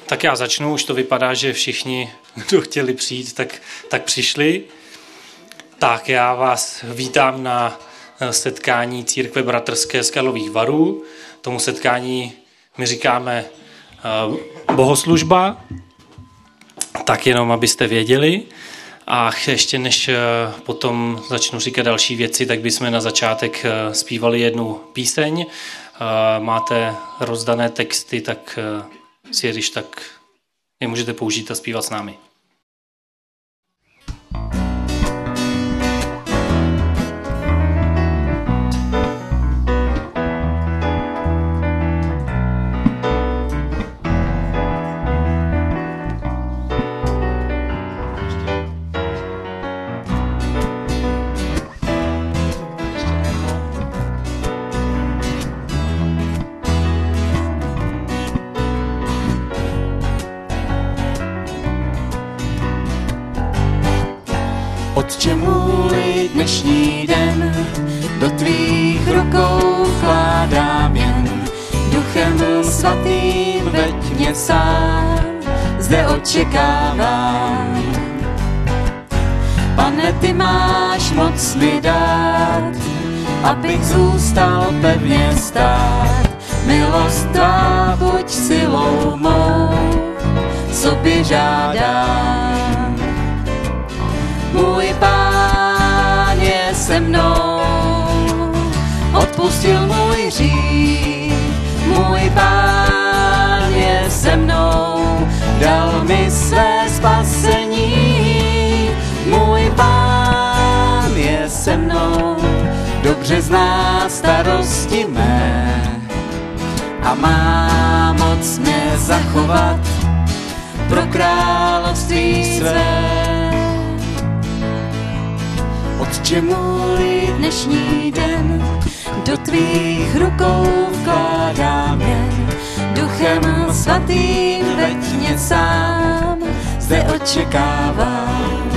Tak já začnu, už to vypadá, že všichni, kdo chtěli přijít, tak přišli. Tak já vás vítám na setkání Církve bratrské z Karlových Varů. Tomu setkání my říkáme bohoslužba, tak jenom abyste věděli. A ještě než potom začnu říkat další věci, tak bychom na začátek zpívali jednu píseň. Máte rozdané texty, tak si je když tak je můžete použít a zpívat s námi. Otče můj, dnešní den do tvých rukou vkládám jen. Duchem svatým veď mě sám, zde očekávám. Pane, ty máš moc mi dát, abych zůstal pevně stát. Milost tvá buď silou mou, sobě žádám. Můj Pán je se mnou, odpustil můj hřích. Můj Pán je se mnou, dal mi své spasení. Můj Pán je se mnou, dobře zná starosti mé a má moc mě zachovat pro království své. Otče můj, dnešní den do tvých rukou vkládám jen. Duchem svatým veď mě sám, zde očekávám.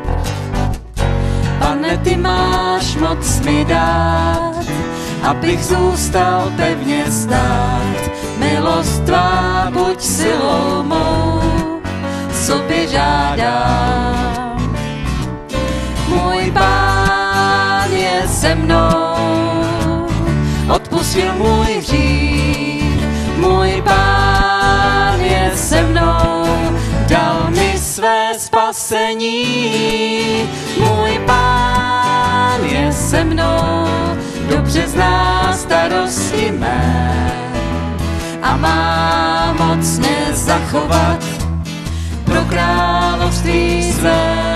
Pane, ty máš moc mi dát, abych zůstal pevně stát. Milost tvá buď silou mou, sobě žádám. Můj Pán je se mnou, odpustil můj hřích. Můj Pán je se mnou, dal mi své spasení. Můj Pán je se mnou, dobře zná starosti mé a má moc mě zachovat pro království své.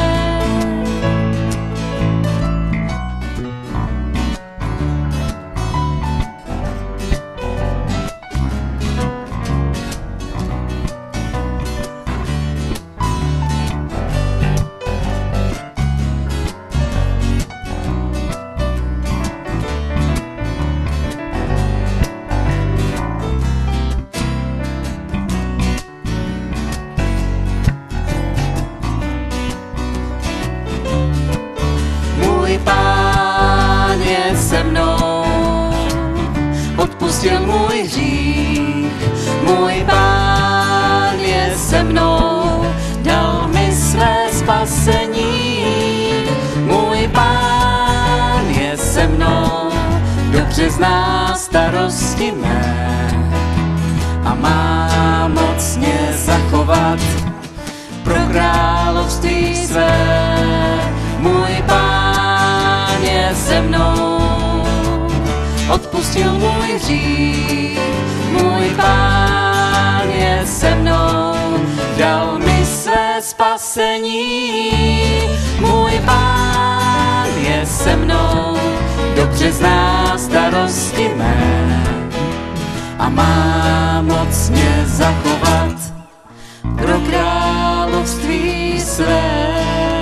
Odpustil můj hřích, můj Pán je se mnou, dal mi své spasení. Můj Pán je se mnou, dobře zná starosti mé a má moc mě zachovat pro království své. Můj Pán je se mnou, odpustil můj hřích. Můj Pán je se mnou, dal mi své spasení. Můj Pán je se mnou, dobře zná starosti mé a má moc mě zachovat pro království své.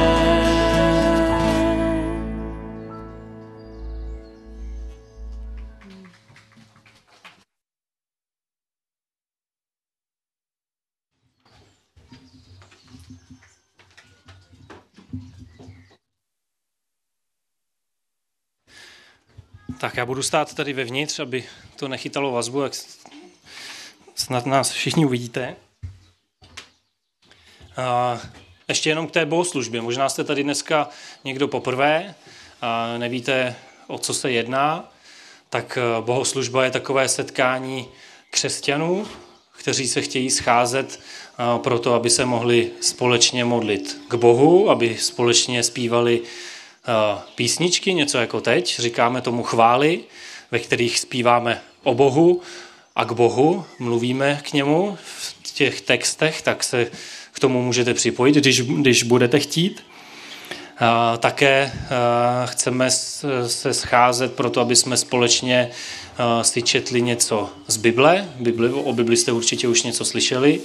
Tak já budu stát tady vevnitř, aby to nechytalo vazbu, jak snad nás všichni uvidíte. Ještě jenom k té bohoslužbě. Možná jste tady dneska někdo poprvé a nevíte, o co se jedná. Tak bohoslužba je takové setkání křesťanů, kteří se chtějí scházet proto, aby se mohli společně modlit k Bohu, aby společně zpívali písničky, něco jako teď. Říkáme tomu chvály, ve kterých zpíváme o Bohu a k Bohu, mluvíme k němu v těch textech, tak se k tomu můžete připojit, když budete chtít. Také chceme se scházet proto, aby jsme společně si četli něco z Bible. O Bibli jste určitě už něco slyšeli.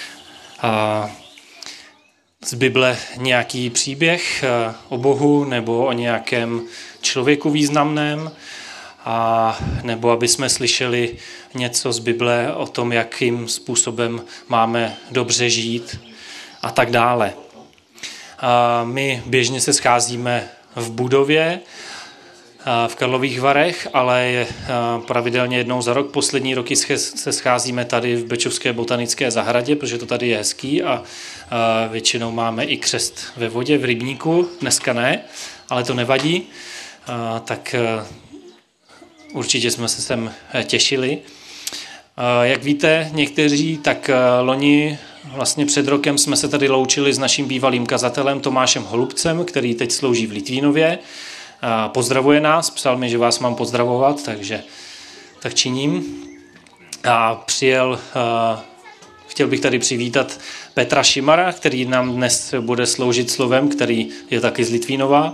Z Bible nějaký příběh o Bohu nebo o nějakém člověku významném, nebo aby jsme slyšeli něco z Bible o tom, jakým způsobem máme dobře žít a tak dále. My běžně se scházíme v budově v Karlových Varech, ale pravidelně jednou za rok. Poslední roky se scházíme tady v Bečovské botanické zahradě, protože to tady je hezký a většinou máme i křest ve vodě, v rybníku. Dneska ne, ale to nevadí. Tak určitě jsme se sem těšili. Jak víte někteří, tak loni vlastně před rokem jsme se tady loučili s naším bývalým kazatelem Tomášem Holubcem, který teď slouží v Litvínově. Pozdravuje nás, psal mi, že vás mám pozdravovat, takže tak činím. A chtěl bych tady přivítat Petra Šimara, který nám dnes bude sloužit slovem, který je taky z Litvínova.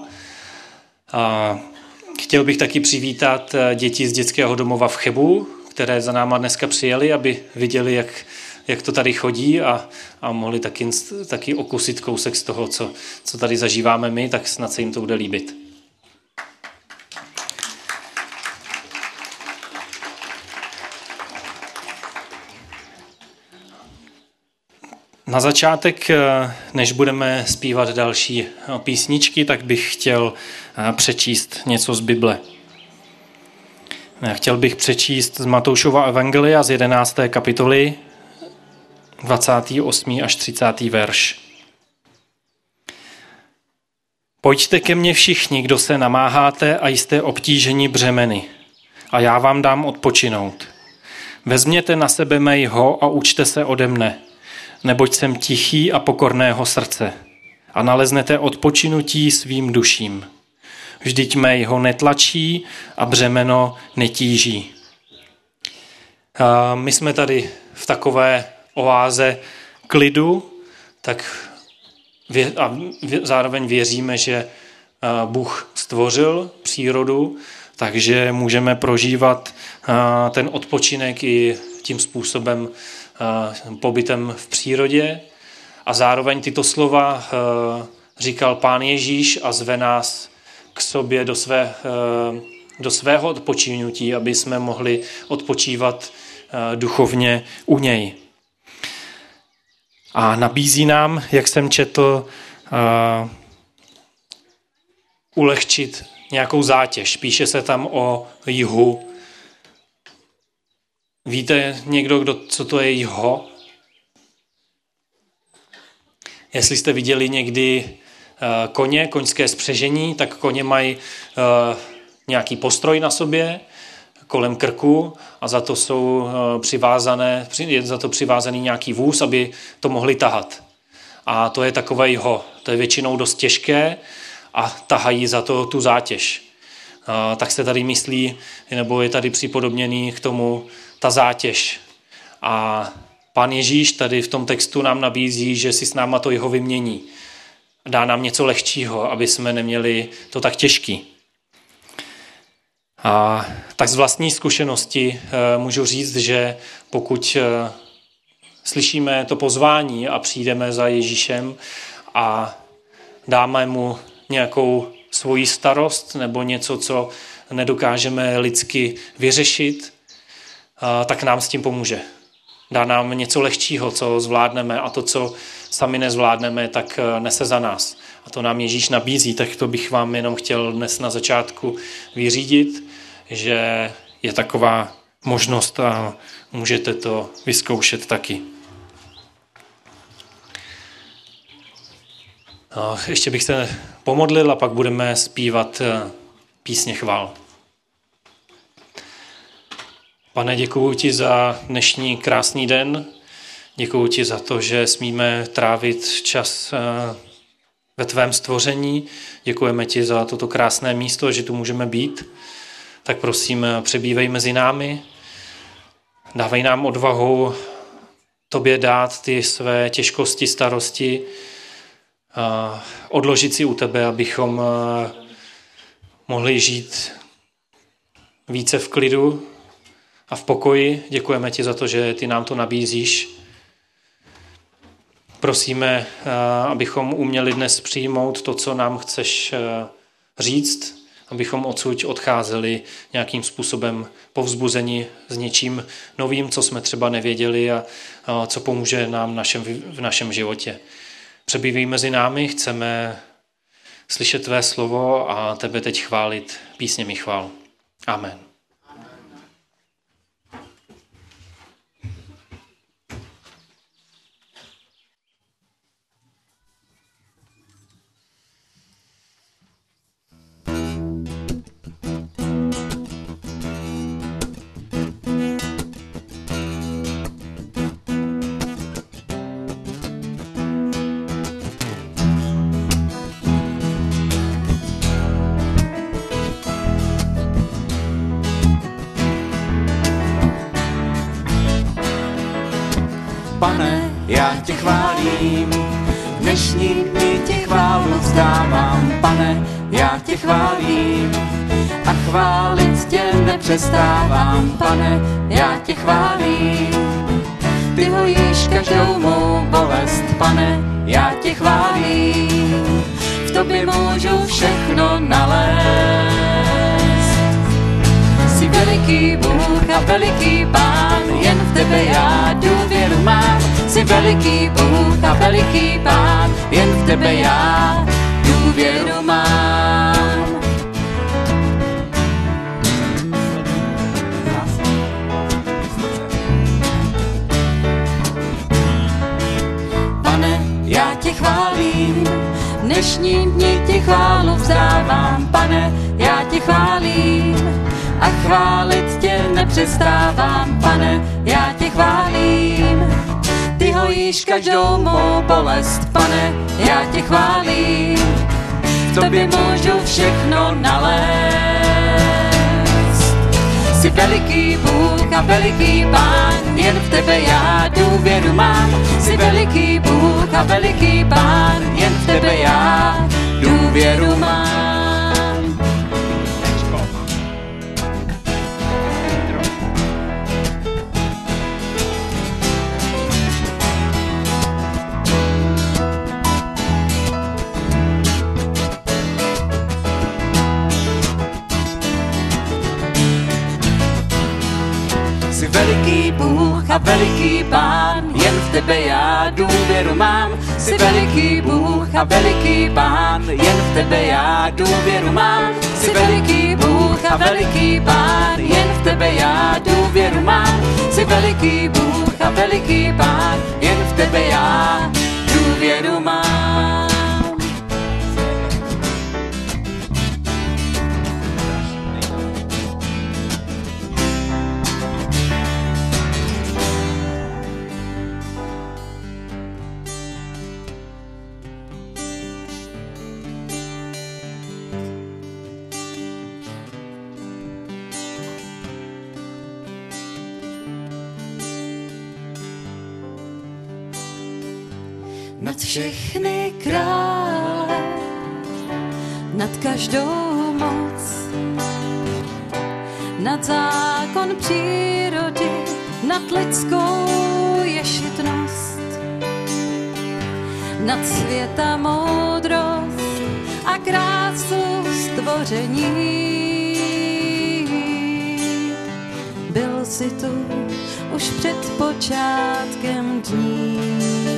Chtěl bych taky přivítat děti z dětského domova v Chebu, které za náma dneska přijeli, aby viděli, jak to tady chodí a mohli taky okusit kousek z toho, co tady zažíváme my, tak snad se jim to bude líbit. Na začátek, než budeme zpívat další písničky, tak bych chtěl přečíst něco z Bible. Chtěl bych přečíst z Matoušova evangelia z 11. kapitoly 28. až 30. verš. Pojďte ke mně všichni, kdo se namáháte a jste obtíženi břemeny, a já vám dám odpočinout. Vezměte na sebe mé jho a učte se ode mne, neboť jsem tichý a pokorného srdce, a naleznete odpočinutí svým duším. Vždyť mé jho netlačí a břemeno netíží. My jsme tady v takové oáze klidu, tak zároveň věříme, že Bůh stvořil přírodu, takže můžeme prožívat ten odpočinek i tím způsobem pobytem v přírodě. A zároveň tyto slova říkal Pán Ježíš a zve nás k sobě do svého odpočinutí, aby jsme mohli odpočívat duchovně u něj. A nabízí nám, jak jsem četl, ulehčit nějakou zátěž. Píše se tam o jihu. Víte někdo, co to je jiho? Jestli jste viděli někdy koňské spřežení, tak koně mají nějaký postroj na sobě kolem krku a za to je za to přivázaný nějaký vůz, aby to mohli tahat. A to je takové jiho. To je většinou dost těžké a tahají za to tu zátěž. Tak se tady myslí, nebo je tady připodobněný k tomu ta zátěž. A Pán Ježíš tady v tom textu nám nabízí, že si s náma to jeho vymění. Dá nám něco lehčího, aby jsme neměli to tak těžký. A tak z vlastní zkušenosti můžu říct, že pokud slyšíme to pozvání a přijdeme za Ježíšem a dáme mu nějakou svoji starost nebo něco, co nedokážeme lidsky vyřešit, tak nám s tím pomůže. Dá nám něco lehčího, co zvládneme, a to, co sami nezvládneme, tak nese za nás. A to nám Ježíš nabízí, tak to bych vám jenom chtěl dnes na začátku vyřídit, že je taková možnost a můžete to vyzkoušet taky. Ještě bych se pomodlil a pak budeme zpívat písně chvál. Pane, děkuju ti za dnešní krásný den. Děkuju ti za to, že smíme trávit čas ve tvém stvoření. Děkujeme ti za toto krásné místo, že tu můžeme být. Tak prosím, přebývej mezi námi. Dávej nám odvahu tobě dát ty své těžkosti, starosti, odložit si u tebe, abychom mohli žít více v klidu a v pokoji. Děkujeme ti za to, že ty nám to nabízíš. Prosíme, abychom uměli dnes přijmout to, co nám chceš říct, abychom odsud odcházeli nějakým způsobem povzbuzeni s něčím novým, co jsme třeba nevěděli a co pomůže nám v našem životě. Přebývej mezi námi, chceme slyšet tvé slovo a tebe teď chválit písněmi chvál. Amen. Pane, já tě chválím, v dnešní dny tě chválu vzdávám. Pane, já tě chválím a chválit tě nepřestávám. Pane, já tě chválím, ty hojíš každou mou bolest. Pane, já tě chválím, v tobě můžu všechno nalézt. Jsi veliký Bůh a veliký Pán, jen v tebe já důvěru mám. Jsi veliký Bůh a veliký Pán, jen v tebe já důvěru mám. Pane, já tě chválím, dnešní dni ti chválu vzdávám. Pane, já tě chválím a chválit tě nepřestávám. Pane, já tě chválím, ty hojíš každou mou bolest. Pane, já tě chválím, v tobě můžu všechno nalézt. Jsi veliký Bůh a veliký Pán, jen v tebe já důvěru mám. Jsi veliký Bůh a veliký Pán, jen v tebe já důvěru mám. Jsi veliký Bůh a veliký Pán, jen v tebe já důvěru mám. Jsi veliký Bůh a veliký Pán, jen v tebe já důvěru mám. Jsi veliký Bůh a veliký Pán, jen v tebe já důvěru mám. Jsi veliký Bůh a veliký Pán, jen v tebe já důvěru mám. Nad všechny krále, nad každou moc, nad zákon přírody, nad lidskou ješitnost, nad světa moudrost a krásu stvoření. Byl jsi tu už před počátkem dní.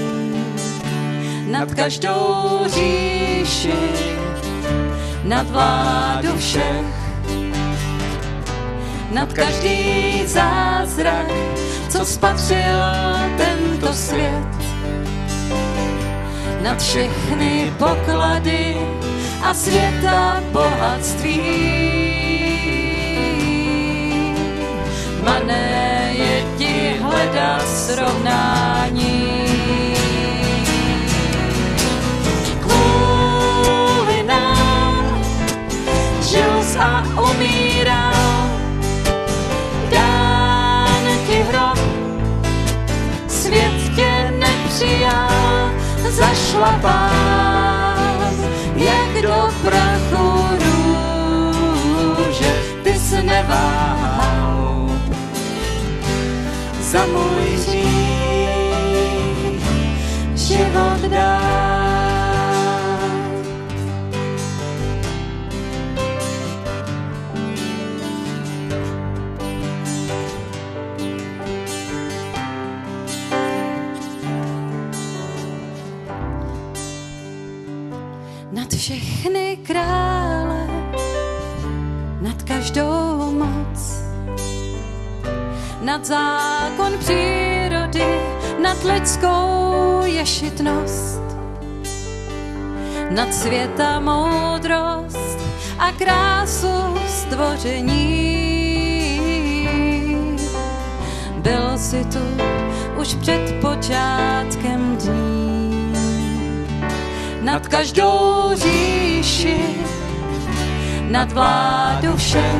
Nad každou říši, nad vládu všech, nad každý zázrak, co spatřil tento svět. nad všechny poklady a světa bohatství. Mané je ti hledat srovnání. Kvůli nám žil a umíral, dán ti hrob, svět tě nepřijal, zašlapán jak do prachu růže. Ty jsi neváhal za můj hřích život dát. Nad všechny krále, nad každou moc, nad zákon přírody, nad lidskou ješitnost, nad světa moudrost a krásu stvoření. Byl jsi tu už před počátkem dní. Nad každou říši, nad vládu všech,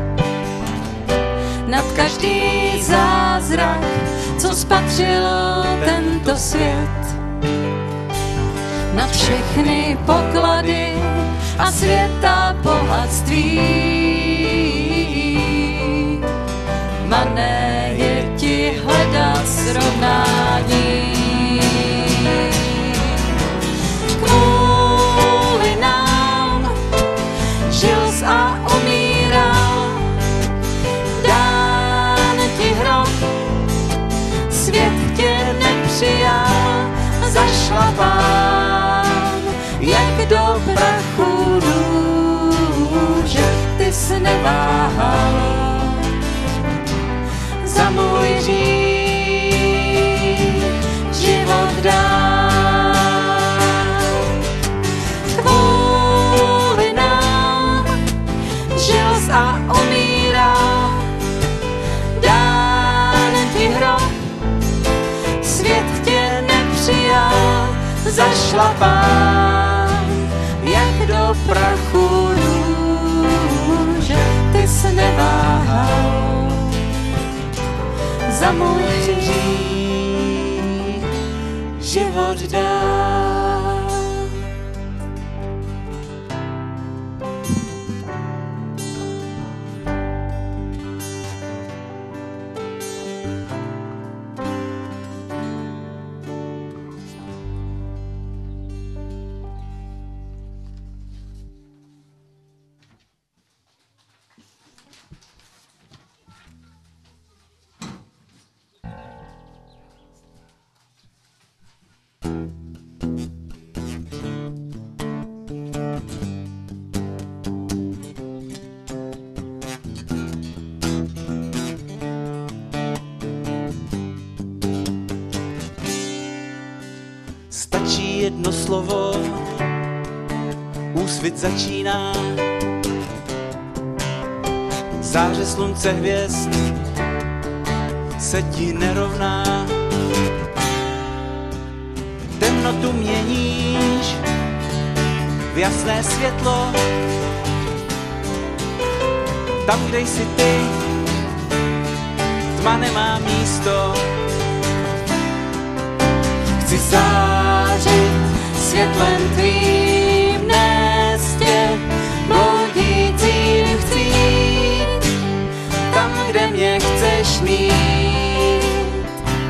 nad každý zázrak, co spatřil tento svět, nad všechny poklady a světa bohatství. Mané je ti hledat srovnání. Kvůli nám žil a umíral, dán ti hrob, svět tě nepřijal, zašlapán jak do prachu růže. Ty jsi neváhal za můj hřích život dát. Kvůli nám žil a umíral, dán ti hrob, svět tě nepřijal, zašlapán jak do prachu růže. Ty jsi neváhal za můj hřích život dát. Stačí jedno slovo, úsvit začíná, záře slunce hvězd se ti nerovná. Temnotu měníš v jasné světlo, tam, kde jsi ty, tma nemá místo. Chci zářit světlem tvým, nést tě bloudícím chci jít, tam, kde mě chceš mít.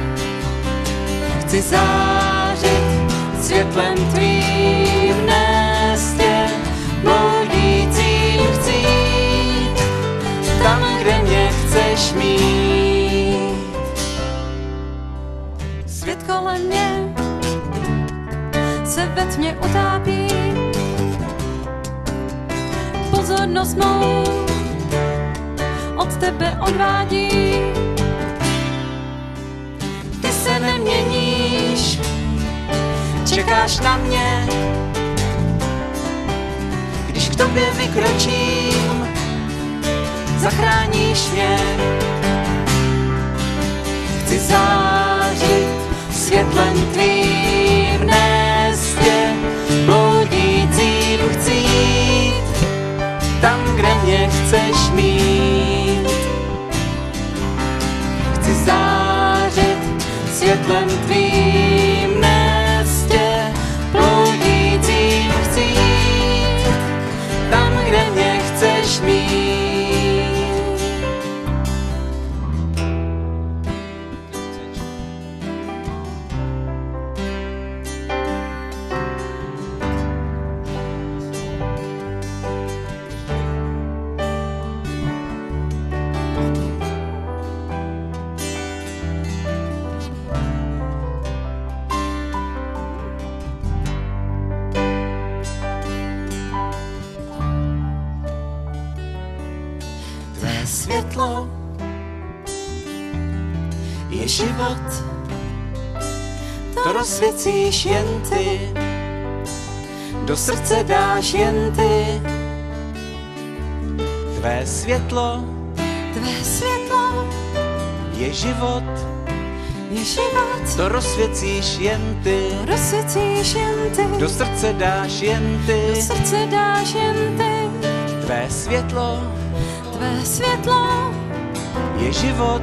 Chci zářit světlem tvým, nést tě bloudícím chci jít, tam, kde mě chceš mít. Svět kolem mě se ve tmě utápí, pozornost mou od tebe odvádí. Ty se neměníš, čekáš na mě, když k tobě vykročím, zachráníš mě. Chci zářit světlem tvým, nést tě bloudícím, chci jít tam, kde mě chceš mít. Chci zářit světlem tvým, nést tě bloudícím, chci jít tam, kde mě chceš mít. Světlo je život, to rozsvěcíš jen ty, do srdce dáš jen ty. Tvé světlo je život, to rozsvěcíš jen ty, do srdce dáš jen ty. Tvé světlo je život,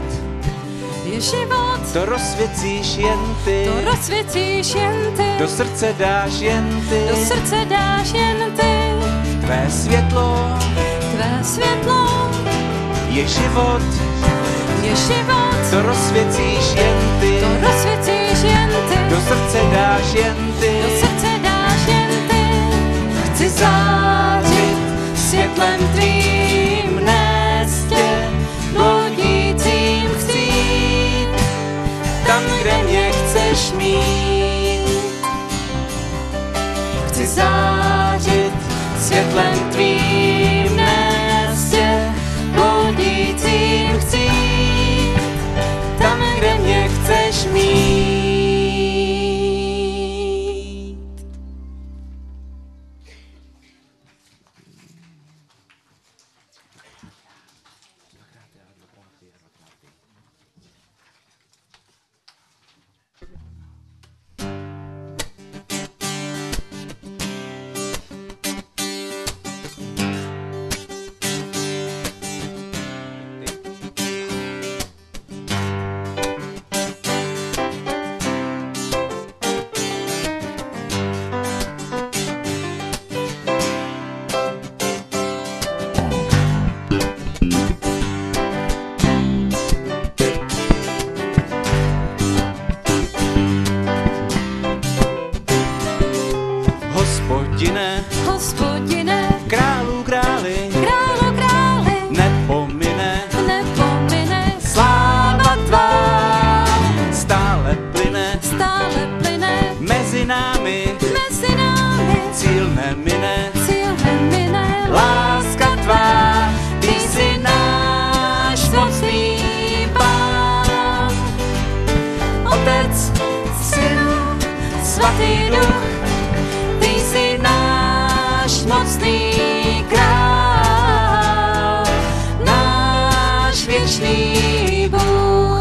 to rozsvěcíš jen ty, do srdce dáš jen ty. Tvé světlo je život, to rozsvěcíš jen ty, do srdce dáš jen ty. Chci zářit světlem tvým, nést tě bloudícím, chci jít tam, kde mě chceš mít. Chci zářit světlem tvým, nést tě bloudícím, chci jít tam, kde mě chceš mít. Hospodine, králu králi, nepomine, sláva tvá stále plyne, mezi námi, cíl nemine, láska tvá, ty jsi náš mocný Pán, Otec, Syn, Svatý Duch, ty jsi náš mocný král, náš věčný Bůh.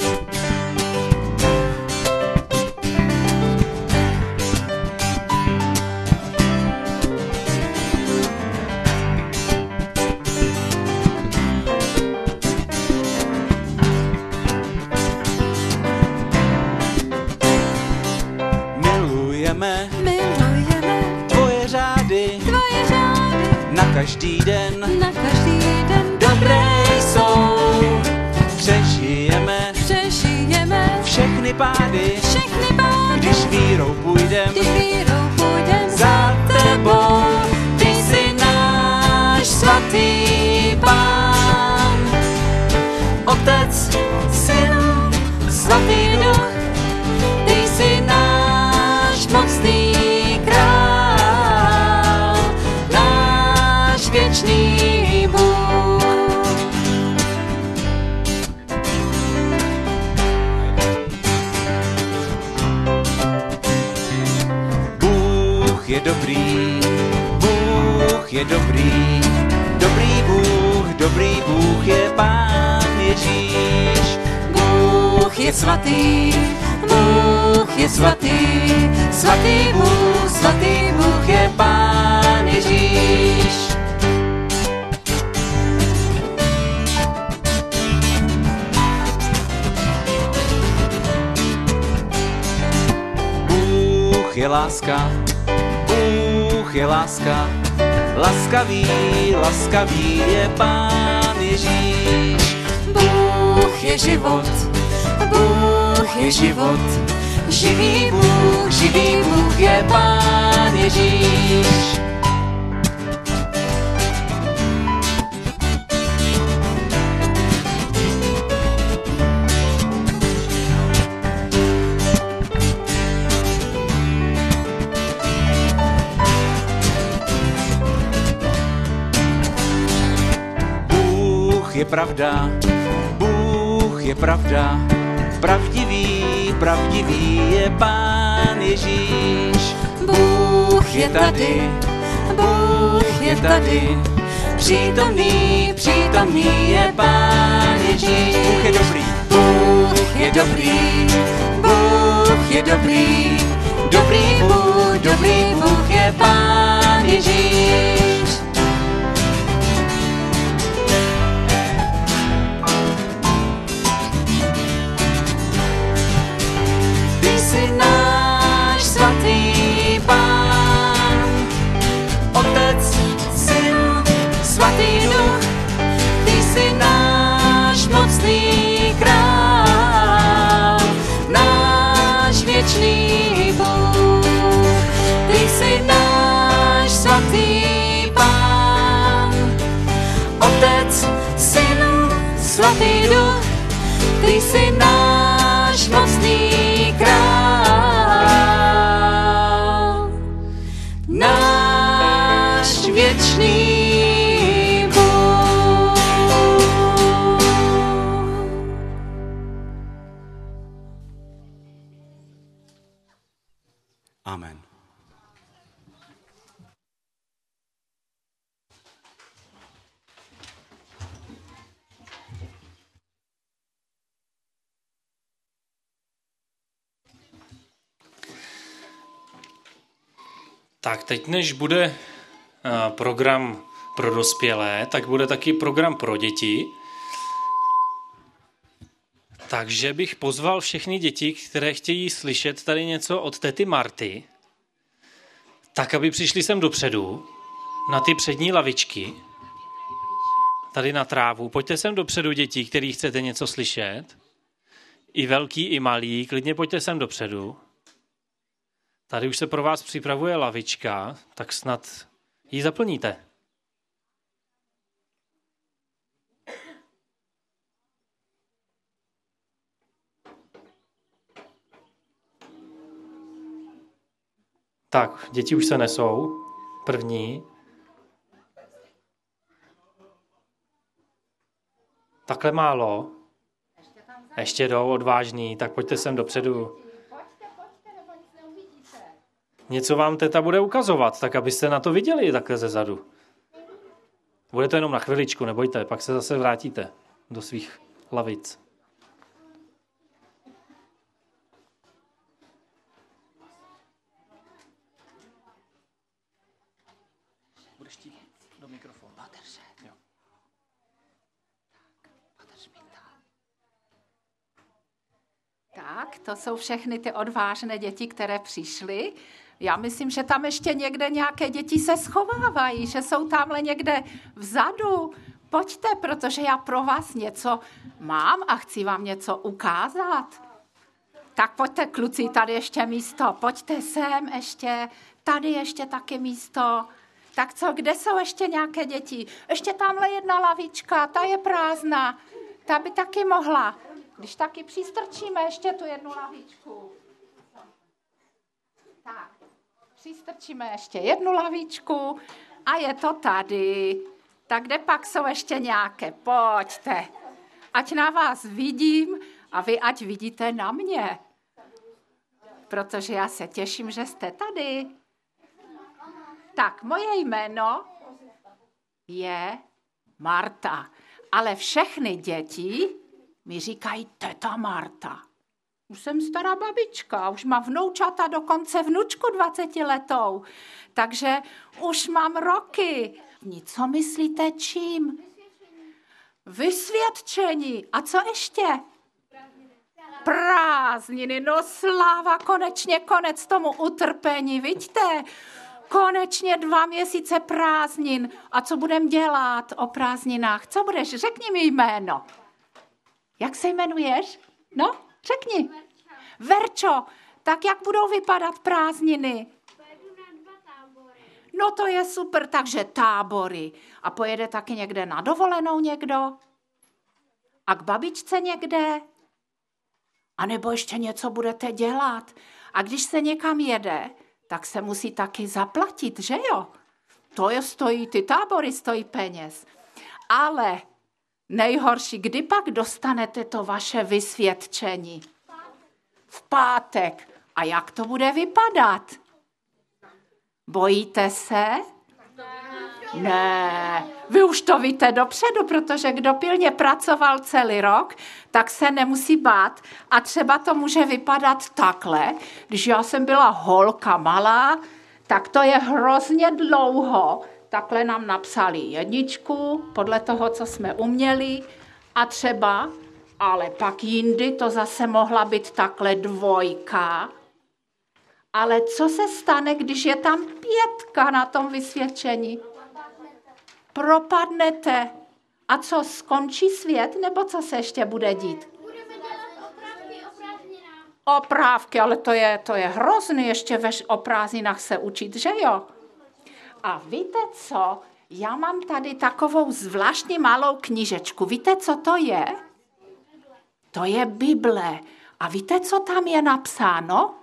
Milujeme tvoje řády, na každý den dobré jsou. Přežijeme všechny pády, když vírou půjdem za tebou. Ty jsi náš svatý Pán, Otec, Syn, Svatý Duch, ty jsi náš mocný král, náš věčný Bůh. je dobrý, Bůh je dobrý, dobrý Bůh je Pán Ježíš. Bůh je svatý, Bůh je svatý, svatý Bůh je Pán Ježíš. Bůh je láska, Bůh je láska, laskavý je Pán Ježíš. Bůh je život, Bůh je život, živý Bůh je Pán Ježíš. Bůh je pravda, pravdivý je Pán Ježíš. Bůh je tady, přítomný je Pán Ježíš. Bůh je dobrý, Bůh je dobrý, Bůh je dobrý, dobrý Bůh je Pán Ježíš. Ty jsi náš svatý Pán, Otec, Syn, Svatý Duch, ty jsi náš mocný král, náš věčný Bůh. Ty jsi náš svatý Pán, Otec, Syn, Svatý Duch, ty jsi náš mocný král, náš věčný Bůh. amen. Tak teď, než bude program pro dospělé, tak bude taky program pro děti. Takže bych pozval všechny děti, které chtějí slyšet tady něco od tety Marty, tak aby přišli sem dopředu, na ty přední lavičky, tady na trávu. Pojďte sem dopředu, děti, který chcete něco slyšet. I velký, i malý, klidně pojďte sem dopředu. Tady už se pro vás připravuje lavička, tak snad ji zaplníte. Tak, děti už se nesou. První. Takhle málo. Ještě jdou, odvážný, tak pojďte sem dopředu. Něco vám teta bude ukazovat, tak abyste na to viděli takhle zezadu. Bude to jenom na chviličku, nebojte, pak se zase vrátíte do svých lavic. Budeš chtít do mikrofonu. Jo. Tak, to jsou všechny ty odvážné děti, které přišly. Já myslím, že tam ještě někde nějaké děti se schovávají, že jsou tamhle někde vzadu. Pojďte, protože já pro vás něco mám a chci vám něco ukázat. Tak pojďte, kluci, tady ještě místo. Pojďte sem ještě, tady ještě taky místo. Tak co, kde jsou ještě nějaké děti? Ještě tamhle jedna lavička, ta je prázdná. Ta by taky mohla. Když taky přistrčíme ještě tu jednu lavičku. Tak, přistrčíme ještě jednu lavičku a je to tady. Tak kde pak jsou ještě nějaké? Pojďte. Ať na vás vidím a vy ať vidíte na mě. Protože já se těším, že jste tady. Tak, moje jméno je Marta, ale všechny děti mi říkají teta Marta. Už jsem stará babička, už mám vnoučata, dokonce vnučku 20letou, takže už mám roky. Co myslíte čím? Vysvědčení. A co ještě? Prázdniny. No sláva, konečně konec tomu utrpení, vidíte? Konečně 2 měsíce prázdnin. A co budeme dělat o prázdninách? Co budeš? Řekni mi jméno. Jak se jmenuješ? No, řekni. Verčo. Tak jak budou vypadat prázdniny? No to je super, takže tábory. A pojede taky někde na dovolenou někdo? A k babičce někde? A nebo ještě něco budete dělat? A když se někam jede, tak se musí taky zaplatit, že jo? To je stojí, ty tábory stojí peněz. Ale nejhorší, kdy pak dostanete to vaše vysvědčení? V pátek. A jak to bude vypadat? Bojíte se? Ne, vy už to víte dopředu, protože kdo pilně pracoval celý rok, tak se nemusí bát. A třeba to může vypadat takhle, když já jsem byla holka malá, tak to je hrozně dlouho. Takhle nám napsali 1, podle toho, co jsme uměli, a třeba, ale pak jindy to zase mohla být takhle 2. Ale co se stane, když je tam 5 na tom vysvědčení? Propadnete. A co, skončí svět, nebo co se ještě bude dít? Budeme dělat oprávky o prázdninách. Oprávky, ale to je hrozný ještě o prázdninách se učit, že jo? A víte co? Já mám tady takovou zvláštní malou knížečku. Víte, co to je? To je Bible. A víte, co tam je napsáno?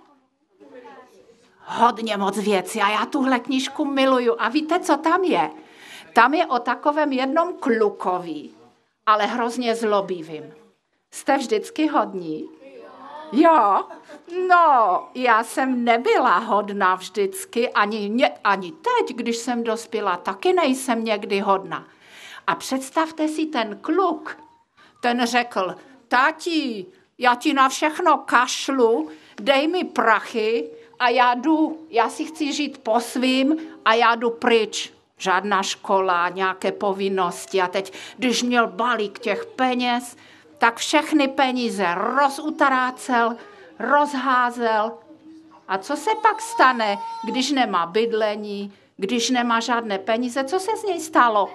Hodně moc věcí a já tuhle knížku miluju. A víte, co tam je? Tam je o takovém jednom klukovi, ale hrozně zlobivým. Jste vždycky hodní? Jo? No, já jsem nebyla hodná vždycky, ani teď, když jsem dospěla, taky nejsem někdy hodná. A představte si, ten kluk, ten řekl, táti, já ti na všechno kašlu, dej mi prachy a já si chci žít po svým a já jdu pryč. Žádná škola, nějaké povinnosti. A teď, když měl balík těch peněz, tak všechny peníze rozutrácel, rozházel. A co se pak stane, když nemá bydlení, když nemá žádné peníze? Co se z něj stalo?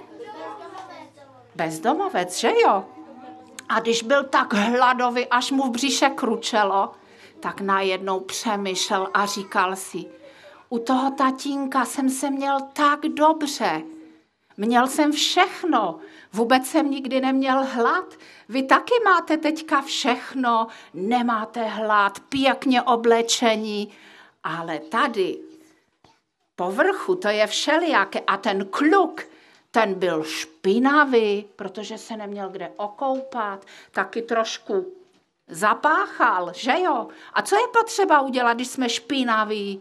Bezdomovec, že jo? A když byl tak hladový, až mu v břiše kručelo, tak najednou přemýšlel a říkal si, u toho tatínka jsem se měl tak dobře. Měl jsem všechno. Vůbec jsem nikdy neměl hlad. Vy taky máte teďka všechno. Nemáte hlad, pěkně oblečení. Ale tady, po vrchu, to je všelijaké. A ten kluk, ten byl špinavý, protože se neměl kde okoupat. Taky trošku zapáchal, že jo? A co je potřeba udělat, když jsme špinaví?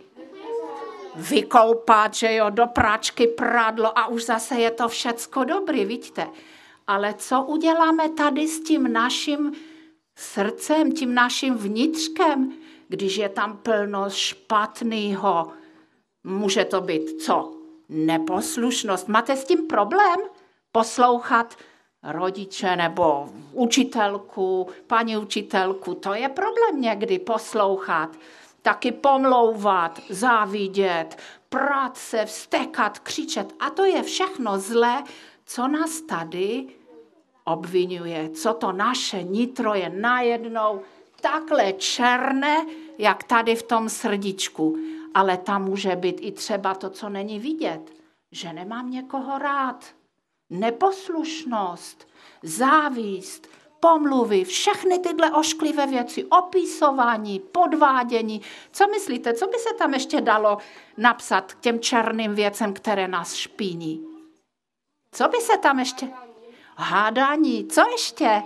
Vykoupat, že jo, do práčky prádlo a už zase je to všecko dobrý, vidíte. Ale co uděláme tady s tím naším srdcem, tím naším vnitřkem, když je tam plno špatného? Může to být co? Neposlušnost. Máte s tím problém? Poslouchat rodiče nebo učitelku, paní učitelku, to je problém někdy poslouchat. Taky pomlouvat, závidět, prát se, vztekat, křičet. A to je všechno zlé, co nás tady obvinuje. Co to naše nitro je najednou takhle černé, jak tady v tom srdíčku. Ale tam může být i třeba to, co není vidět. Že nemám někoho rád. Neposlušnost, závist, pomluvy, všechny tyhle ošklivé věci, opisování, podvádění. Co myslíte, co by se tam ještě dalo napsat k těm černým věcem, které nás špíní? Co by se tam ještě... Hádání, co ještě?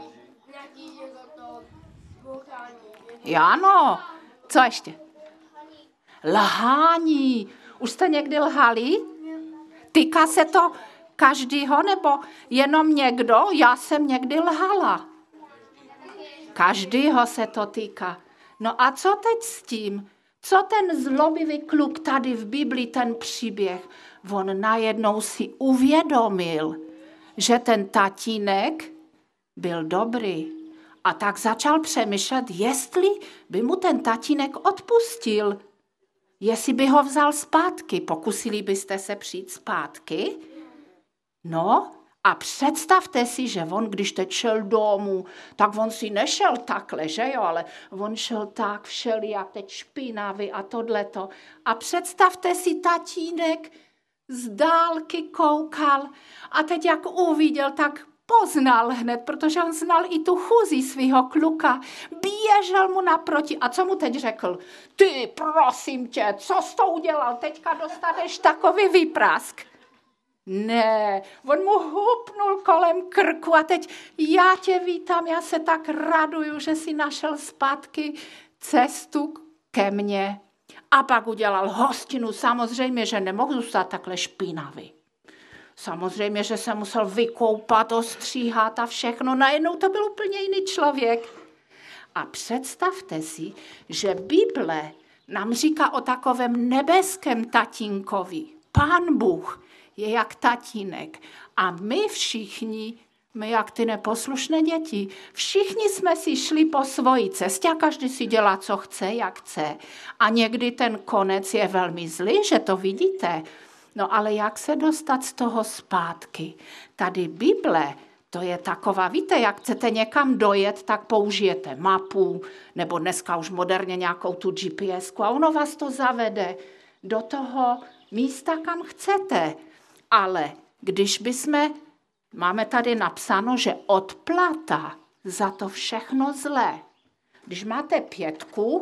Ano, co ještě? Lhání. Už jste někdy lhali? Týká se to každýho, nebo jenom někdo? Já jsem někdy lhala. Každýho se to týká. No a co teď s tím? Co ten zlobivý kluk tady v Biblii, ten příběh? On najednou si uvědomil, že ten tatínek byl dobrý. A tak začal přemýšlet, jestli by mu ten tatínek odpustil. Jestli by ho vzal zpátky. Pokusili byste se přijít zpátky? No a představte si, že on, když teď šel domů, tak on si nešel takhle, že jo, ale on šel tak všelijak, teď špinavý a tohleto. A představte si, tatínek z dálky koukal a teď jak uviděl, tak poznal hned, protože on znal i tu chůzi svého kluka. Běžel mu naproti. A co mu teď řekl? Ty, prosím tě, co jsi to udělal? Teďka dostaneš takový výprask. Ne, on mu hupnul kolem krku a teď já tě vítám, já se tak raduju, že si našel zpátky cestu ke mně. A pak udělal hostinu, samozřejmě, že nemohl zůstat takhle špinavý. Samozřejmě, že se musel vykoupat, ostříhat a všechno. Najednou to byl úplně jiný člověk. A představte si, že Bible nám říká o takovém nebeském tatínkovi. Pán Bůh je jak tatínek. A my všichni, my jak ty neposlušné děti, všichni jsme si šli po svojí cestě a každý si dělá, co chce, jak chce. A někdy ten konec je velmi zlý, že to vidíte. No ale jak se dostat z toho zpátky? Tady Bible, to je taková, víte, jak chcete někam dojet, tak použijete mapu, nebo dneska už moderně nějakou tu GPSku a ono vás to zavede do toho místa, kam chcete. Ale když máme tady napsáno, že odplata za to všechno zlé. Když máte 5,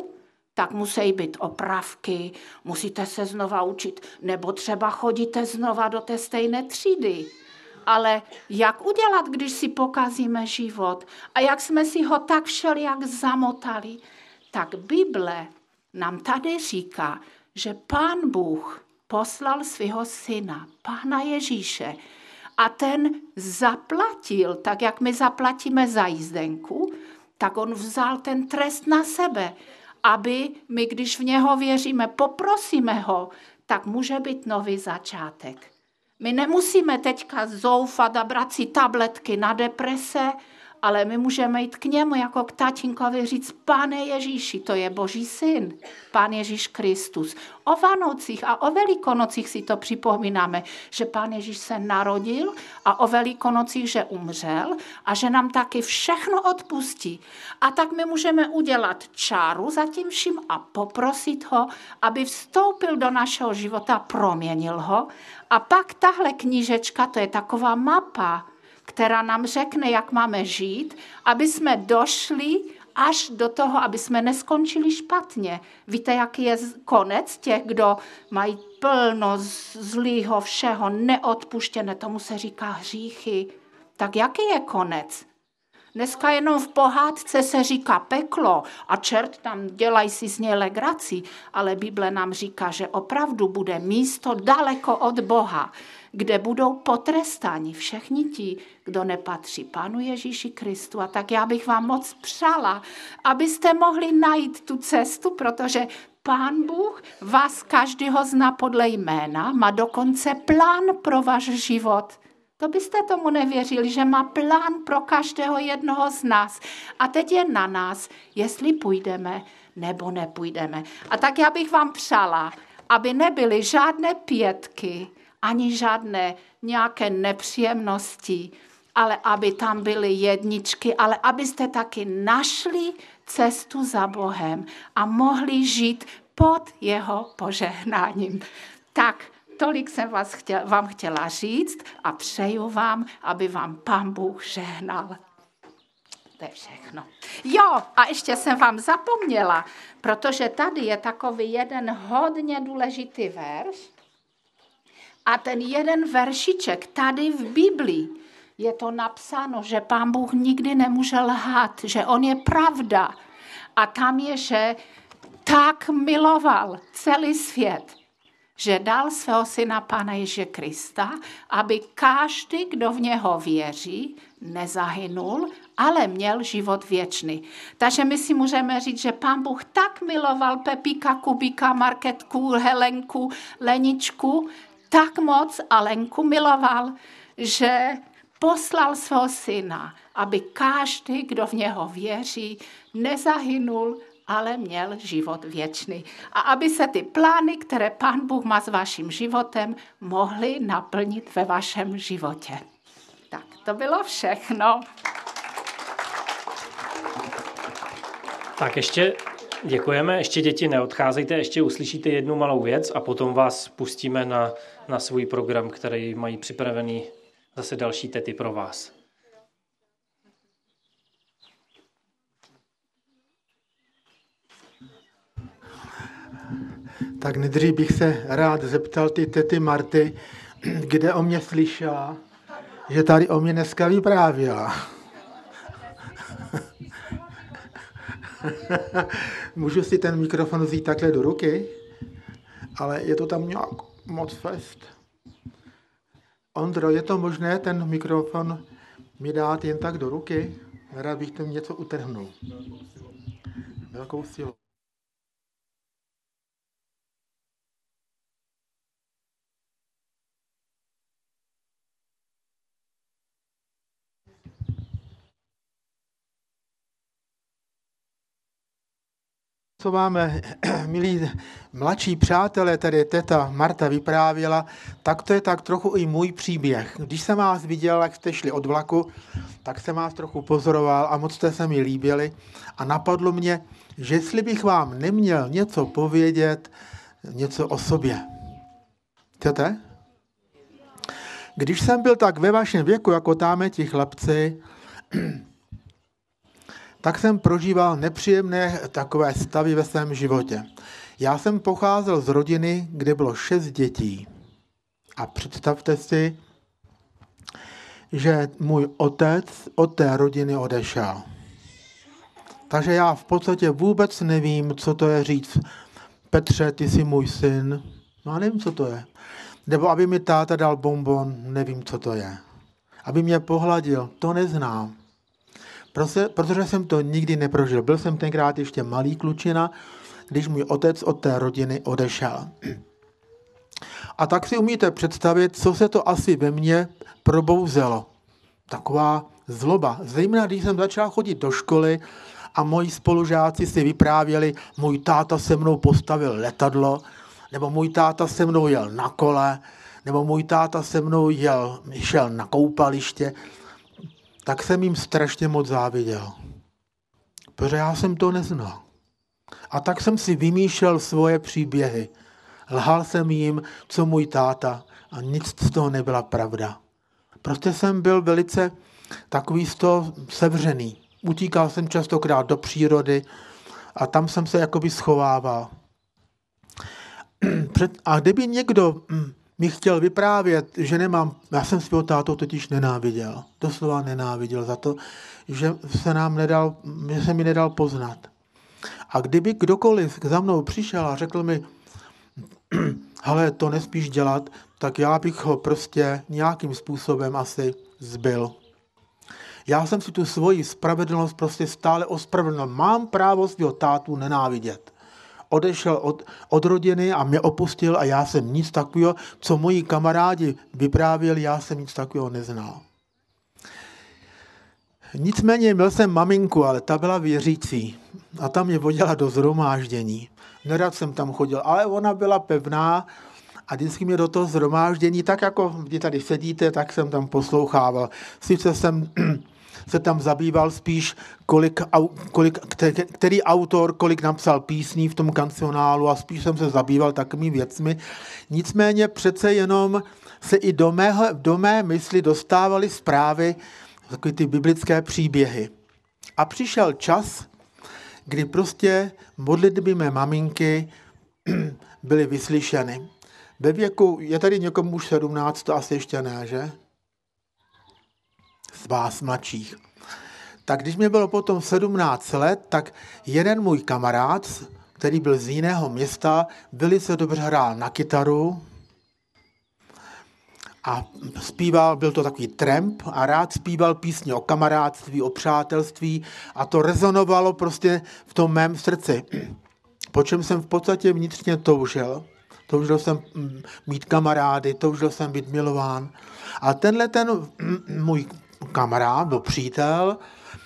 tak musí být opravky, musíte se znova učit, nebo třeba chodíte znova do té stejné třídy. Ale jak udělat, když si pokazíme život a jak jsme si ho tak všelijak zamotali, tak Bible nám tady říká, že Pán Bůh poslal svého syna, Pána Ježíše, a ten zaplatil, tak jak my zaplatíme za jízdenku, tak on vzal ten trest na sebe, aby my, když v něho věříme, poprosíme ho, tak může být nový začátek. My nemusíme teďka zoufat a brát si tabletky na deprese, ale my můžeme jít k němu jako k tatínkovi říct, Pane Ježíši, to je Boží syn, Pán Ježíš Kristus. O Vánocích a o Velikonocích si to připomínáme, že Pán Ježíš se narodil a o Velikonocích, že umřel a že nám taky všechno odpustí. A tak my můžeme udělat čáru za tím vším a poprosit ho, aby vstoupil do našeho života, proměnil ho. A pak tahle knížečka, to je taková mapa, která nám řekne, jak máme žít, aby jsme došli až do toho, aby jsme neskončili špatně. Víte, jaký je konec těch, kdo mají plno zlýho všeho, neodpuštěné, tomu se říká hříchy. Tak jaký je konec? Dneska jenom v pohádce se říká peklo a čert tam dělají si z něj legraci, ale Bible nám říká, že opravdu bude místo daleko od Boha, kde budou potrestáni všichni ti, kdo nepatří Pánu Ježíši Kristu. A tak já bych vám moc přála, abyste mohli najít tu cestu, protože Pán Bůh vás každého zná podle jména, má dokonce plán pro váš život. To byste tomu nevěřili, že má plán pro každého jednoho z nás. A teď je na nás, jestli půjdeme nebo nepůjdeme. A tak já bych vám přála, aby nebyly žádné 5, ani žádné nějaké nepříjemnosti, ale aby tam byly 1, ale abyste taky našli cestu za Bohem a mohli žít pod jeho požehnáním. Tak, tolik jsem vám chtěla říct a přeju vám, aby vám Pán Bůh žehnal. To je všechno. Jo, a ještě jsem vám zapomněla, protože tady je takový jeden hodně důležitý verš. A ten jeden veršiček tady v Biblii je to napsáno, že Pán Bůh nikdy nemůže lhát, že on je pravda. A tam je, že tak miloval celý svět. že dal svého syna Pána Ježíše Krista, aby každý, kdo v něho věří, nezahynul, ale měl život věčný. Takže my si můžeme říct, že Pán Bůh tak miloval Pepíka, Kubíka, Marketku, Helenku, Leničku, tak moc Alenku miloval, že poslal svého syna, aby každý, kdo v něho věří, nezahynul, ale měl život věčný. A aby se ty plány, které Pán Bůh má s vaším životem, mohly naplnit ve vašem životě. Tak, to bylo všechno. Tak ještě děkujeme, ještě děti neodcházejte, ještě uslyšíte jednu malou věc a potom vás pustíme na svůj program, který mají připravený zase další tety pro vás. Tak nejdřív bych se rád zeptal ty tety Marty, kde o mě slyšela, že tady o mě dneska vyprávěla. Můžu si ten mikrofon vzít takhle do ruky, ale je to tam nějak moc fest. Ondro, je to možné ten mikrofon mi dát jen tak do ruky? Rád bych tam něco utrhnul. Velkou silou. Co vám, milí mladší přátelé, tady teta Marta vyprávěla, tak to je tak trochu i můj příběh. Když jsem vás viděl, jak jste šli od vlaku, tak jsem vás trochu pozoroval a moc jste se mi líbili a napadlo mě, že jestli bych vám neměl něco povědět, něco o sobě. Chcete? Když jsem byl tak ve vašem věku, jako táme ti chlapci, tak jsem prožíval nepříjemné takové stavy ve svém životě. Já jsem pocházel z rodiny, kde bylo 6 dětí. A představte si, že můj otec od té rodiny odešel. Takže já v podstatě vůbec nevím, co to je říct. Petře, ty jsi můj syn. No a nevím, co to je. Nebo aby mi táta dal bonbon, nevím, co to je. Aby mě pohladil, to neznám. Protože jsem to nikdy neprožil. Byl jsem tenkrát ještě malý klučina, když můj otec od té rodiny odešel. A tak si umíte představit, co se to asi ve mně probouzelo. Taková zloba. Zejména, když jsem začal chodit do školy a moji spolužáci si vyprávěli, můj táta se mnou postavil letadlo, nebo můj táta se mnou jel na kole, nebo můj táta se mnou šel na koupaliště, tak jsem jim strašně moc záviděl. Protože já jsem to neznal. A tak jsem si vymýšlel svoje příběhy. Lhal jsem jim, co můj táta, a nic z toho nebyla pravda. Prostě jsem byl velice takový z toho sevřený. Utíkal jsem častokrát do přírody a tam jsem se jakoby schovával. A kdyby někdo mi chtěl vyprávět, že nemám, já jsem svého tátu totiž nenáviděl. Doslova nenáviděl za to, že se mi nedal poznat. A kdyby kdokoliv za mnou přišel a řekl mi, hele, to nespíš dělat, tak já bych ho prostě nějakým způsobem asi zbil. Já jsem si tu svoji spravedlnost prostě stále ospravedlnil. Mám právo svého tátu nenávidět. Odešel od rodiny a mě opustil a já jsem nic takového, co moji kamarádi vyprávěli, já jsem nic takového neznal. Nicméně měl jsem maminku, ale ta byla věřící a ta mě vodila do shromáždění. Nerad jsem tam chodil, ale ona byla pevná a vždycky mě do toho shromáždění, tak jako vy tady sedíte, tak jsem tam poslouchával. Sice jsem se tam zabýval spíš, který autor, kolik napsal písní v tom kancionálu a spíš jsem se zabýval takovými věcmi. Nicméně přece jenom se i do mé mysli dostávaly zprávy, takové ty biblické příběhy. A přišel čas, kdy prostě modlitby mé maminky byly vyslyšeny. Ve věku, je tady někomu už 17, to asi ještě ne, že? Z vás mladších. Tak když mě bylo potom 17 let, tak jeden můj kamarád který byl z jiného města, velice dobře hrál na kytaru a zpíval, byl to takový tramp a rád zpíval písně o kamarádství, o přátelství a to rezonovalo prostě v tom mém srdci. Po čem jsem v podstatě vnitřně toužil. Toužil jsem mít kamarády, toužil jsem být milován. A tenhle ten můj kamarád, byl přítel,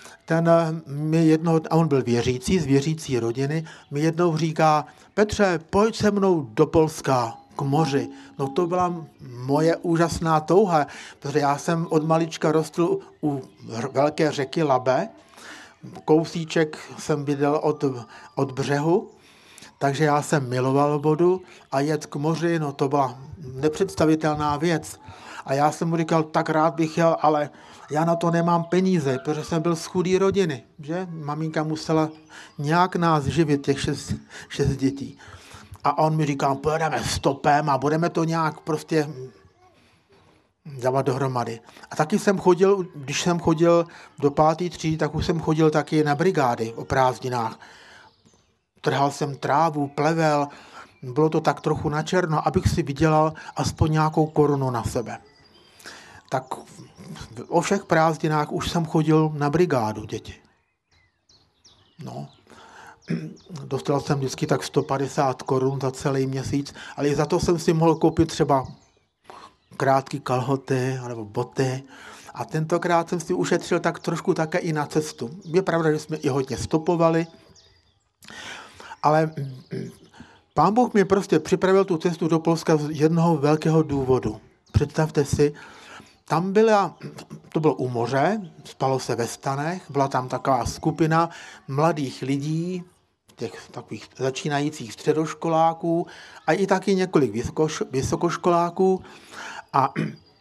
a on byl věřící, z věřící rodiny, mi jednou říká: Petře, pojď se mnou do Polska, k moři. No to byla moje úžasná touha, protože já jsem od malička rostl u velké řeky Labe, kousíček jsem bydlel od břehu, takže já jsem miloval vodu a jet k moři, no to byla nepředstavitelná věc. A já jsem mu říkal, tak rád bych jel, ale já na to nemám peníze, protože jsem byl z chudé rodiny, že? Maminka musela nějak nás živit, těch šest dětí. A on mi říkal, pojedeme stopem a budeme to nějak prostě dávat dohromady. A taky jsem chodil, když jsem chodil do 5. třídy, tak už jsem chodil taky na brigády o prázdninách. Trhal jsem trávu, plevel, bylo to tak trochu na černo, abych si vydělal aspoň nějakou korunu na sebe. Tak o všech prázdninách už jsem chodil na brigádu, děti. No, dostal jsem vždycky tak 150 korun za celý měsíc, ale i za to jsem si mohl koupit třeba krátké kalhoty nebo boty. A tentokrát jsem si ušetřil tak trošku také i na cestu. Je pravda, že jsme i hodně stopovali, ale Pán Bůh mi prostě připravil tu cestu do Polska z jednoho velkého důvodu. Představte si, to bylo u moře, spalo se ve stanech, byla tam taková skupina mladých lidí, těch takových začínajících středoškoláků a i taky několik vysokoškoláků a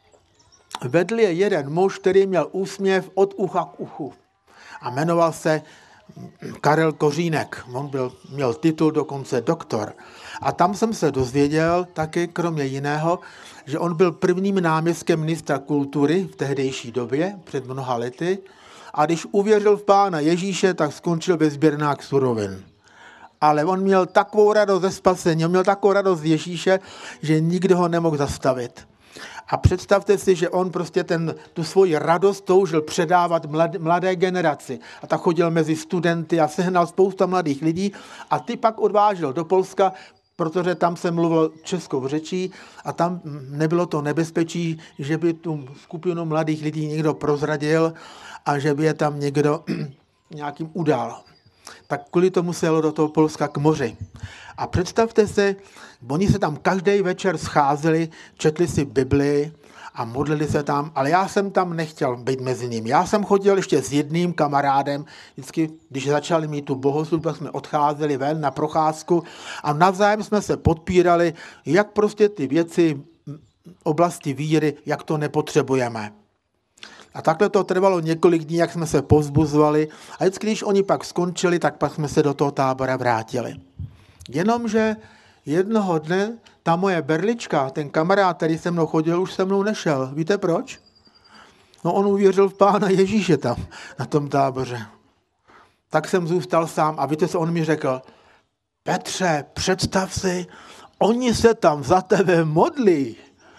vedl je jeden muž, který měl úsměv od ucha k uchu a jmenoval se Karel Kořínek. On měl titul dokonce doktor. A tam jsem se dozvěděl taky, kromě jiného, že on byl prvním náměstkem ministra kultury v tehdejší době, před mnoha lety, a když uvěřil v Pána Ježíše, tak skončil ve sběrnách surovin. Ale on měl takovou radost ze spasení, on měl takovou radost z Ježíše, že nikdo ho nemohl zastavit. A představte si, že on prostě tu svoji radost toužil předávat mladé generaci. A tak chodil mezi studenty a sehnal spousta mladých lidí a ty pak odvážel do Polska, protože tam se mluvil českou řečí a tam nebylo to nebezpečí, že by tu skupinu mladých lidí někdo prozradil a že by je tam někdo nějakým udal. Tak kvůli tomu se jelo do toho Polska k moři. A představte si, oni se tam každý večer scházeli, četli si Bibli a modlili se tam, ale já jsem tam nechtěl být mezi nimi. Já jsem chodil ještě s jedním kamarádem, vždycky, když začali mít tu bohoslužbu, tak jsme odcházeli ven na procházku a navzájem jsme se podpírali, jak prostě ty věci oblasti víry, jak to nepotřebujeme. A takhle to trvalo několik dní, jak jsme se povzbuzovali a vždycky, když oni pak skončili, tak pak jsme se do toho tábora vrátili. Jenomže jednoho dne ta moje berlička, ten kamarád, který se mnou chodil, už se mnou nešel. Víte proč? No on uvěřil v Pána Ježíše tam, na tom táboře. Tak jsem zůstal sám a víte, co on mi řekl? Petře, představ si, oni se tam za tebe modlí.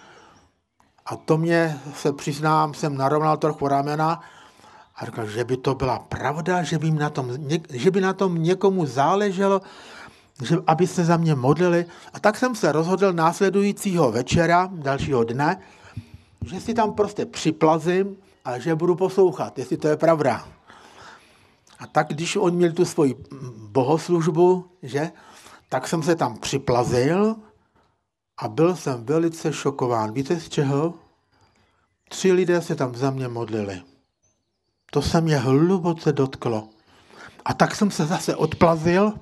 A to mě, se přiznám, jsem narovnal trochu ramena a řekl, že by to byla pravda, že by na tom někomu záleželo, aby se za mě modlili. A tak jsem se rozhodl následujícího večera, dalšího dne, že si tam prostě připlazím a že budu poslouchat, jestli to je pravda. A tak, když on měl tu svoji bohoslužbu, tak jsem se tam připlazil a byl jsem velice šokován. Víte z čeho? 3 lidé se tam za mě modlili. To se mě hluboce dotklo. A tak jsem se zase odplazil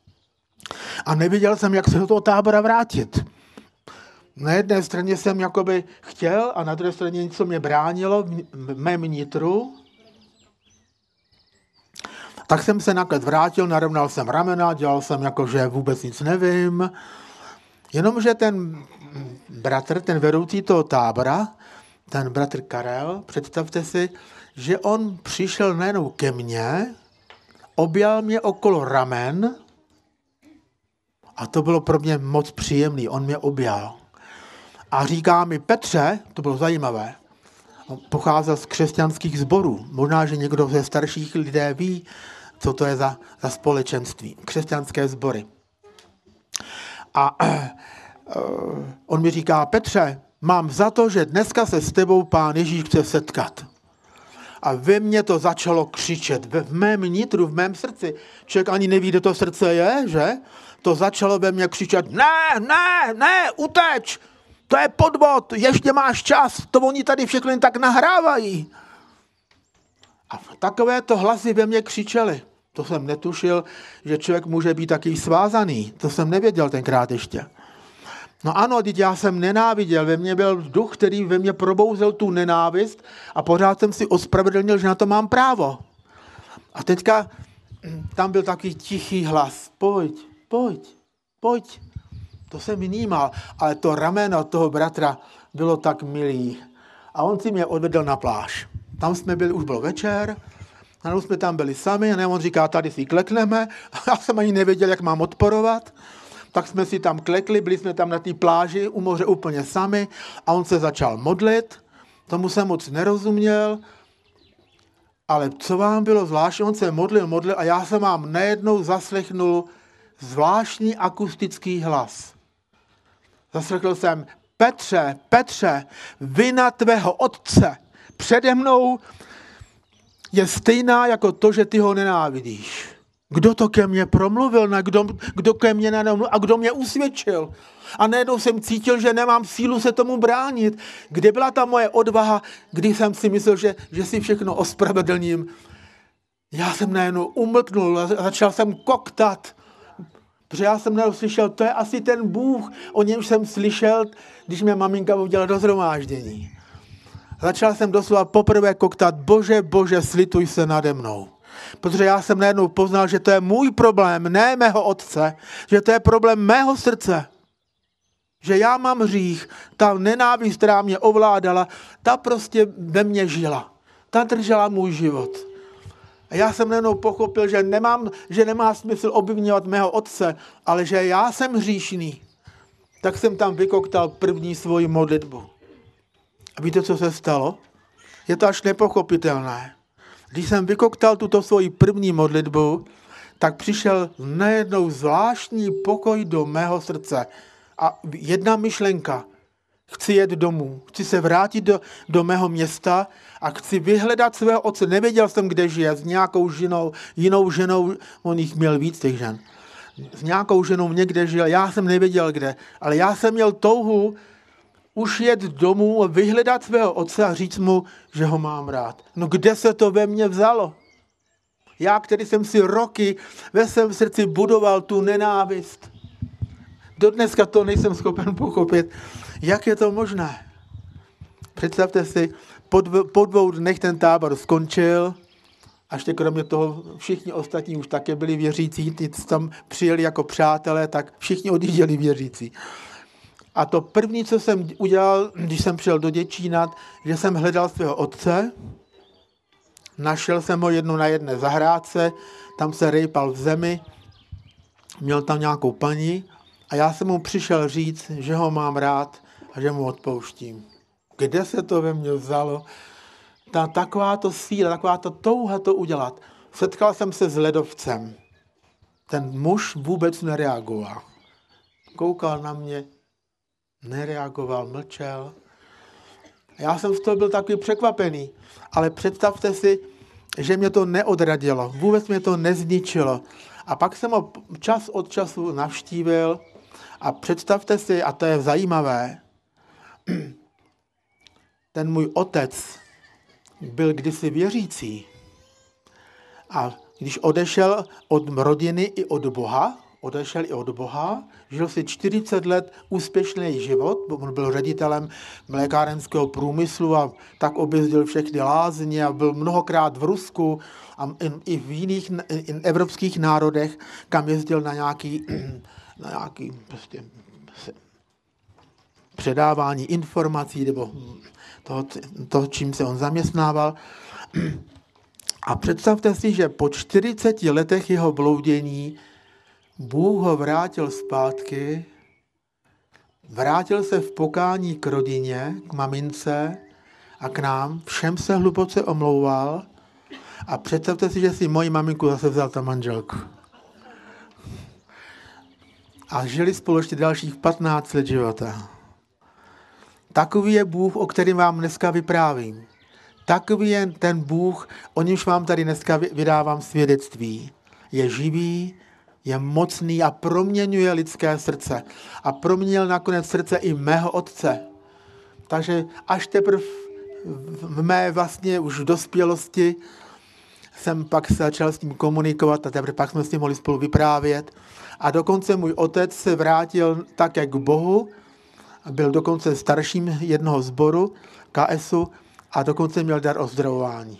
a neviděl jsem, jak se do toho tábora vrátit. Na jedné straně jsem jakoby chtěl a na druhé straně něco mě bránilo v mém nitru. Tak jsem se nakonec vrátil, narovnal jsem ramena, dělal jsem jako, že vůbec nic nevím. Jenomže ten bratr, ten vedoucí toho tábora, ten bratr Karel, představte si, že on přišel nejenom ke mně, objal mě okolo ramen A to bylo pro mě moc příjemný. On mě objal. A říká mi, Petře, to bylo zajímavé, on pocházel z křesťanských sborů. Možná, že někdo ze starších lidé ví, co to je za společenství. Křesťanské sbory. A on mi říká, Petře, mám za to, že dneska se s tebou Pán Ježíš chce setkat. A ve mně to začalo křičet. V mém nitru, v mém srdci. Člověk ani neví, kde to srdce je, že? To začalo ve mně křičet, ne, uteč! To je podvod, ještě máš čas, to oni tady všechno jen tak nahrávají. A takovéto hlasy ve mně křičely. To jsem netušil, že člověk může být taky svázaný. To jsem nevěděl tenkrát ještě. No ano, teď já jsem nenáviděl, ve mně byl duch, který ve mně probouzel tu nenávist a pořád jsem si ospravedlnil, že na to mám právo. A teďka tam byl takový tichý hlas, pojď. To jsem vnímal, ale to rameno toho bratra bylo tak milý. A on si mě odvedl na pláž. Tam jsme byli, už byl večer, a jsme tam byli sami, a on říká, tady si klekneme. A já jsem ani nevěděl, jak mám odporovat. Tak jsme si tam klekli, byli jsme tam na té pláži u moře úplně sami a on se začal modlit. Tomu jsem moc nerozuměl, ale co vám bylo zvláštní, on se modlil a já jsem vám najednou zaslechnul zvláštní akustický hlas. Zaslechl jsem, Petře, vina tvého otce přede mnou je stejná jako to, že ty ho nenávidíš. Kdo to ke mně promluvil, kdo ke mně nenamluvil a kdo mě usvědčil. A najednou jsem cítil, že nemám sílu se tomu bránit. Kde byla ta moje odvaha, když jsem si myslel, že si všechno ospravedlním. Já jsem najednou umlknul a začal jsem koktat. Protože já jsem najednou slyšel, to je asi ten Bůh, o němž jsem slyšel, když mě maminka udělala do shromáždění. Začal jsem doslova poprvé koktat, Bože, slituj se nade mnou. Protože já jsem najednou poznal, že to je můj problém, ne mého otce, že to je problém mého srdce. Že já mám hřích, ta nenávist, která mě ovládala, ta prostě ve mně žila. Ta držela můj život. A já jsem najednou pochopil, že nemá smysl obviňovat mého otce, ale že já jsem hříšný. Tak jsem tam vykoktal první svoji modlitbu. A víte, co se stalo? Je to až nepochopitelné. Když jsem vykoktal tuto svoji první modlitbu, tak přišel najednou zvláštní pokoj do mého srdce. A jedna myšlenka. Chci jet domů. Chci se vrátit do mého města a chci vyhledat svého otce. Nevěděl jsem, kde žije. S nějakou ženou, jinou ženou, on jich měl víc těch žen. S nějakou ženou někde žil. Já jsem nevěděl, kde. Ale já jsem měl touhu už jet domů a vyhledat svého otce a říct mu, že ho mám rád. No kde se to ve mně vzalo? Já, který jsem si roky ve svém srdci budoval tu nenávist. Dodneska to nejsem schopen pochopit. Jak je to možné? Představte si, po 2 dnech ten tábor skončil a ještě kromě toho všichni ostatní už také byli věřící, ty tam přijeli jako přátelé, tak všichni odjížděli věřící. A to první, co jsem udělal, když jsem přijel do Děčína, že jsem hledal svého otce, našel jsem ho na jedné zahrádce, tam se rejpal v zemi, měl tam nějakou paní a já jsem mu přišel říct, že ho mám rád a že mu odpouštím. Kde se to ve mně vzalo? Takováto síla, takováto touha to udělat. Setkal jsem se s ledovcem. Ten muž vůbec nereagoval. Koukal na mě, nereagoval, mlčel. Já jsem z toho byl takový překvapený, ale představte si, že mě to neodradilo, vůbec mě to nezničilo. A pak jsem ho čas od času navštívil a představte si, a to je zajímavé, ten můj otec byl kdysi věřící a když odešel od rodiny i od Boha, žil si 40 let úspěšný život, on byl ředitelem mlékárenského průmyslu a tak objezdil všechny lázně a byl mnohokrát v Rusku a i v jiných evropských národech, kam jezdil na nějaký prostě předávání informací nebo toho, čím se on zaměstnával. A představte si, že po 40 letech jeho bloudění Bůh ho vrátil zpátky, vrátil se v pokání k rodině, k mamince a k nám. Všem se hluboce omlouval a představte si, že si moji maminku zase vzal ta manželku. A žili spolu ještě dalších 15 let života. Takový je Bůh, o kterém vám dneska vyprávím. Takový je ten Bůh, o němž vám tady dneska vydávám svědectví. Je živý, je mocný a proměňuje lidské srdce. A proměnil nakonec srdce i mého otce. Takže až teprve v mé vlastně už dospělosti jsem pak začal s ním komunikovat a teprve pak jsme s ním mohli spolu vyprávět. A dokonce můj otec se vrátil také k Bohu, byl dokonce starším jednoho sboru, KSu, a dokonce měl dar ozdravování.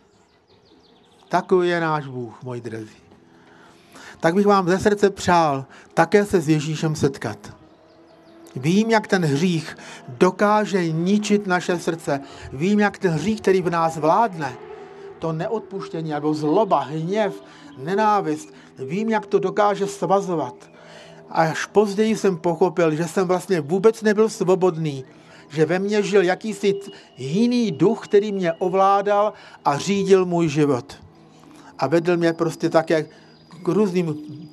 Takový je náš Bůh, moji drazí. Tak bych vám ze srdce přál také se s Ježíšem setkat. Vím, jak ten hřích dokáže ničit naše srdce. Vím, jak ten hřích, který v nás vládne, to neodpuštění, jako zloba, hněv, nenávist, vím, jak to dokáže svazovat. A až později jsem pochopil, že jsem vlastně vůbec nebyl svobodný, že ve mně žil jakýsi jiný duch, který mě ovládal a řídil můj život. A vedl mě prostě také k různým,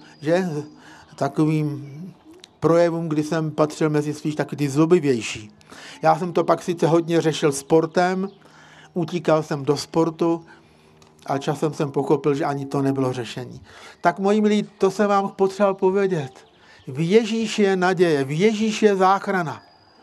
takovým projevům, kdy jsem patřil mezi spíš taky ty zlobivější. Já jsem to pak sice hodně řešil sportem, utíkal jsem do sportu, a časem jsem pochopil, že ani to nebylo řešení. Tak moji milí, to jsem vám potřeboval povědět. V Ježíši je naděje, v Ježíši je záchrana.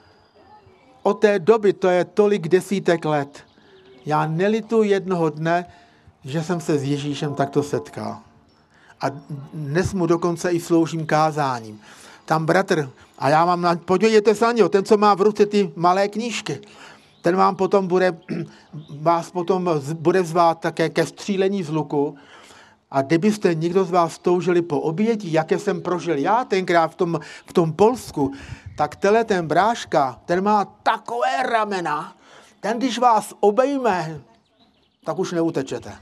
Od té doby, to je tolik desítek let, já nelituji jednoho dne, že jsem se s Ježíšem takto setkal. A dnes mu dokonce i sloužím kázáním. Tam bratr, a já vám, podívejte se na něho, ten, co má v ruce ty malé knížky, ten vám potom vás bude zvát také ke střílení z luku. A kdybyste někdo z vás toužili po oběti, jaké jsem prožil já tenkrát v tom Polsku, tak ten bráška, ten má takové ramena, ten, když vás obejme, tak už neutečete.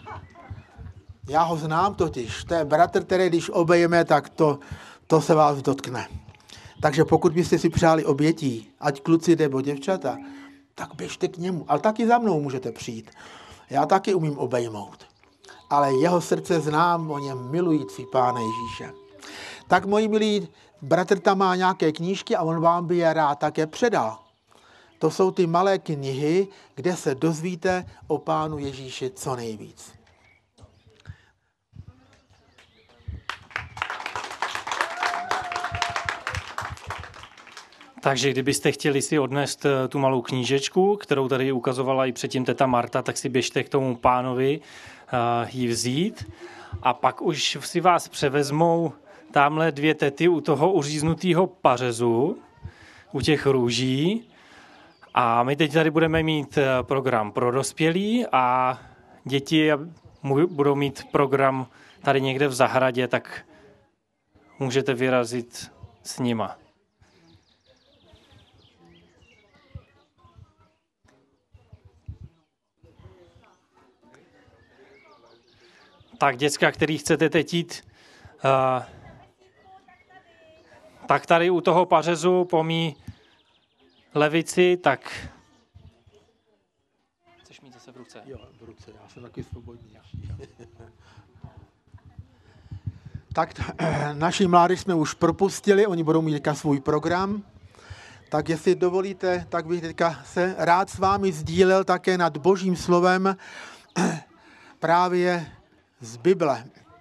Já ho znám totiž. To je bratr, který když obejme, tak to se vás dotkne. Takže pokud byste si přáli obětí, ať kluci nebo děvčata, tak běžte k němu. Ale taky za mnou můžete přijít. Já taky umím obejmout. Ale jeho srdce znám o něm milující Pána Ježíše. Tak, moji milí, bratr tam má nějaké knížky a on vám by je rád také předal. To jsou ty malé knihy, kde se dozvíte o Pánu Ježíši co nejvíc. Takže kdybyste chtěli si odnést tu malou knížečku, kterou tady ukazovala i předtím teta Marta, tak si běžte k tomu pánovi ji vzít a pak už si vás převezmou tamhle 2 tety u toho uříznutého pařezu, u těch růží. A my teď tady budeme mít program pro dospělí a děti budou mít program tady někde v zahradě, tak můžete vyrazit s nima. Tak děcka, který chcete teď jít, tak tady u toho pařezu po mý levici, tak... Chceš mít zase v ruce? Jo, v ruce, já jsem taky svobodný. Tak naši mládež jsme už propustili, oni budou mít teďka svůj program. Tak jestli dovolíte, tak bych teďka se rád s vámi sdílel také nad Božím slovem právě z Bible.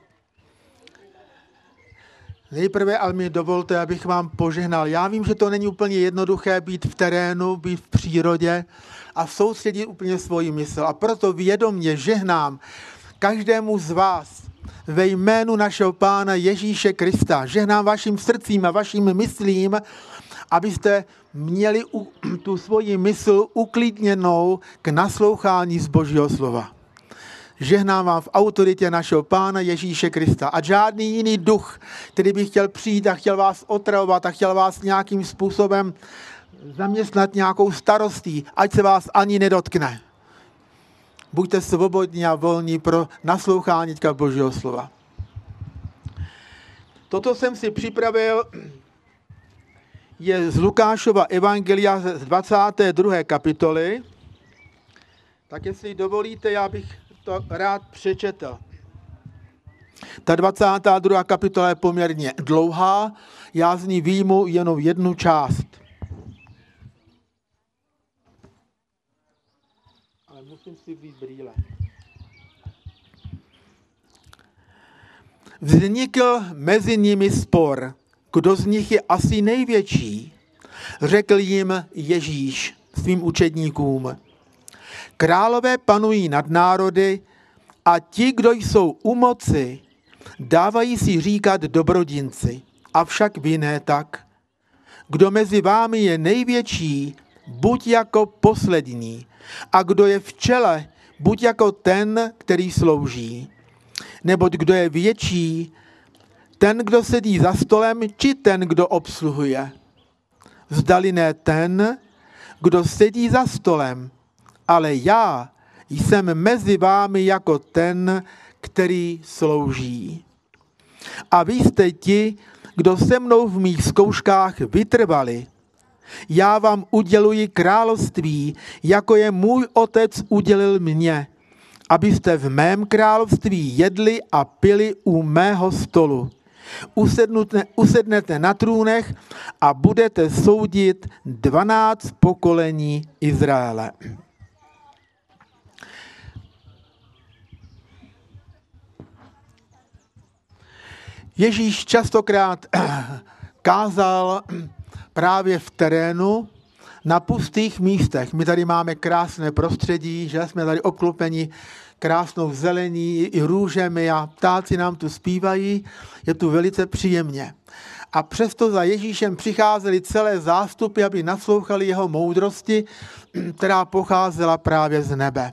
Nejprve ale mi dovolte, abych vám požehnal. Já vím, že to není úplně jednoduché být v terénu, být v přírodě a soustředit úplně svoji mysl. A proto vědomě žehnám každému z vás ve jménu našeho Pána Ježíše Krista. Žehnám vašim srdcím a vašim myslím, abyste měli tu svoji mysl uklidněnou k naslouchání z Božího slova. Žehnám vám v autoritě našeho Pána Ježíše Krista. A žádný jiný duch, který by chtěl přijít a chtěl vás otravovat a chtěl vás nějakým způsobem zaměstnat nějakou starostí, ať se vás ani nedotkne. Buďte svobodní a volní pro naslouchání Božího slova. Toto jsem si připravil, je z Lukášova evangelia z 22. kapitoly. Tak jestli dovolíte, já bych to rád přečetl. Ta 22. kapitola je poměrně dlouhá, já z ní výjmu jenom jednu část. Ale musím si vzít brýle. Vznikl mezi nimi spor, kdo z nich je asi největší, řekl jim Ježíš svým učedníkům. Králové panují nad národy a ti, kdo jsou u moci, dávají si říkat dobrodinci, avšak vy ne tak. Kdo mezi vámi je největší, buď jako poslední, a kdo je v čele, buď jako ten, který slouží. Neboť kdo je větší, ten, kdo sedí za stolem, či ten, kdo obsluhuje. Zdali ne ten, kdo sedí za stolem, ale já jsem mezi vámi jako ten, který slouží. A vy jste ti, kdo se mnou v mých zkouškách vytrvali. Já vám uděluji království, jako je můj otec udělil mně, abyste v mém království jedli a pili u mého stolu. Usednete na trůnech a budete soudit 12 pokolení Izraele. Ježíš častokrát kázal právě v terénu na pustých místech. My tady máme krásné prostředí, že jsme tady obklopeni krásnou zelení i růžemi a ptáci nám tu zpívají, je tu velice příjemně. A přesto za Ježíšem přicházely celé zástupy, aby naslouchali jeho moudrosti, která pocházela právě z nebe.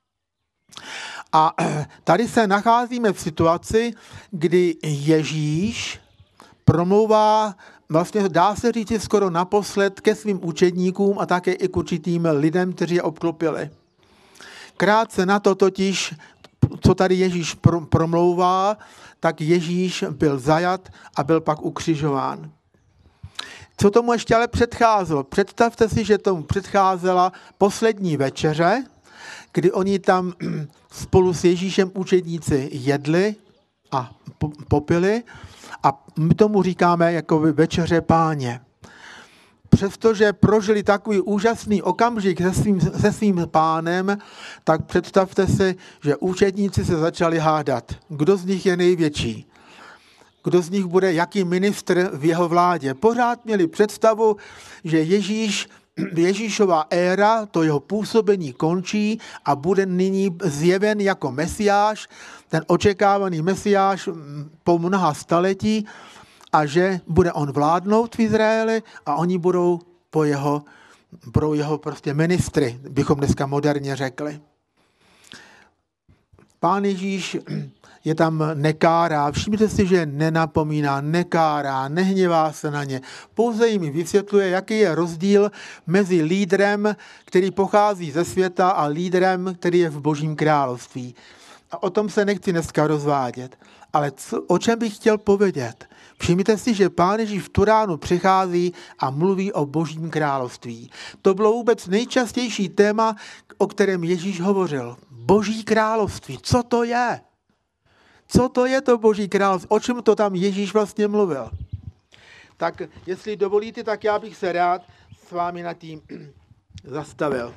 A tady se nacházíme v situaci, kdy Ježíš promlouvá, vlastně dá se říct skoro naposled ke svým učedníkům a také i k určitým lidem, kteří je obklopili. Krátce na to totiž, co tady Ježíš promlouvá, tak Ježíš byl zajat a byl pak ukřižován. Co tomu ještě ale předcházelo? Představte si, že tomu předcházela poslední večeře, kdy oni tam spolu s Ježíšem učedníci jedli a popili a my tomu říkáme jako večeře Páně. Přestože prožili takový úžasný okamžik se svým pánem, tak představte si, že učedníci se začali hádat. Kdo z nich je největší? Kdo z nich bude jaký ministr v jeho vládě? Pořád měli představu, že Ježíšova éra, to jeho působení končí a bude nyní zjeven jako Mesiáš, ten očekávaný Mesiáš po mnoha staletí, a že bude on vládnout v Izraeli a oni budou jeho prostě ministry, bychom dneska moderně řekli. Pán Ježíš je tam nekárá, všimněte si, že nenapomíná, nekárá, nehněvá se na ně. Pouze jim vysvětluje, jaký je rozdíl mezi lídrem, který pochází ze světa, a lídrem, který je v Božím království. A o tom se nechci dneska rozvádět. Ale o čem bych chtěl povědět? Všimněte si, že Pán Ježíš v tu ránu přichází a mluví o Božím království. To bylo vůbec nejčastější téma, o kterém Ježíš hovořil. Boží království, co to je? Co to je to Boží království? O čem to tam Ježíš vlastně mluvil? Tak jestli dovolíte, tak já bych se rád s vámi nad tím zastavil.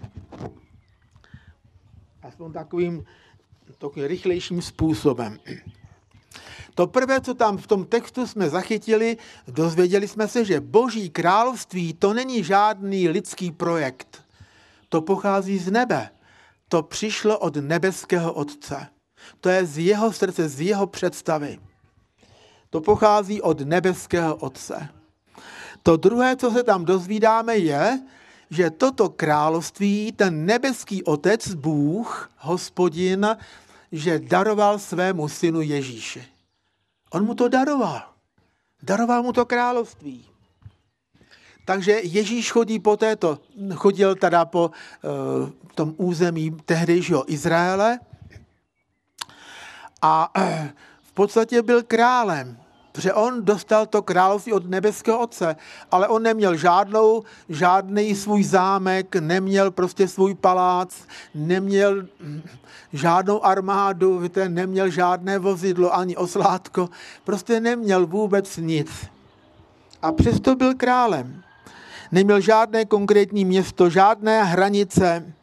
Aspoň takovým rychlejším způsobem. To prvé, co tam v tom textu jsme zachytili, dozvěděli jsme se, že Boží království to není žádný lidský projekt. To pochází z nebe. To přišlo od nebeského Otce. To je z jeho srdce, z jeho představy. To pochází od nebeského Otce. To druhé, co se tam dozvídáme, je, že toto království, ten nebeský Otec, Bůh, Hospodin, že daroval svému synu Ježíši. On mu to daroval. Daroval mu to království. Takže Ježíš chodil teda po tom území tehdejšího Izraele a v podstatě byl králem. Protože on dostal to království od nebeského otce, ale on neměl žádný svůj zámek, neměl prostě svůj palác, neměl žádnou armádu, víte, neměl žádné vozidlo, ani oslátko, prostě neměl vůbec nic. A přesto byl králem. Neměl žádné konkrétní město, žádné hranice.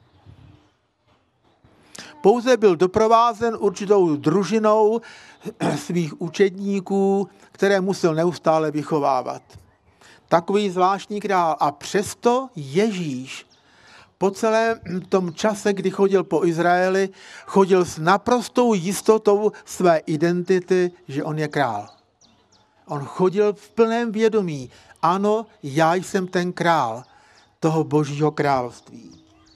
Pouze byl doprovázen určitou družinou svých učedníků, které musel neustále vychovávat. Takový zvláštní král. A přesto Ježíš po celém tom čase, kdy chodil po Izraeli, chodil s naprostou jistotou své identity, že on je král. On chodil v plném vědomí. Ano, já jsem ten král toho Božího království.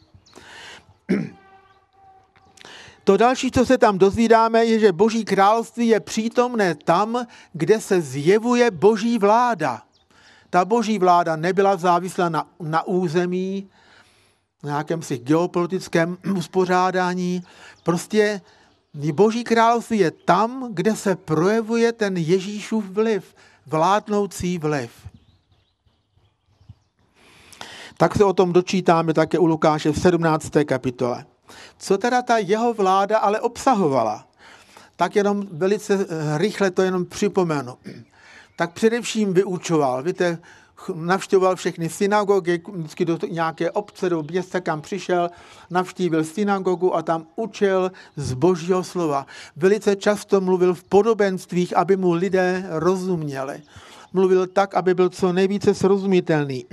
To další, co se tam dozvídáme, je, že Boží království je přítomné tam, kde se zjevuje Boží vláda. Ta Boží vláda nebyla závislá na území, na nějakém si geopolitickém uspořádání. Prostě Boží království je tam, kde se projevuje ten Ježíšův vliv, vládnoucí vliv. Tak se o tom dočítáme také u Lukáše v 17. kapitole. Co teda ta jeho vláda ale obsahovala? Tak jenom velice rychle to jenom připomenu. Tak především vyučoval. Víte, navštěvoval všechny synagogy, vždycky do nějaké obce, do města, kam přišel, navštívil synagogu a tam učil z Božího slova. Velice často mluvil v podobenstvích, aby mu lidé rozuměli. Mluvil tak, aby byl co nejvíce srozumitelný.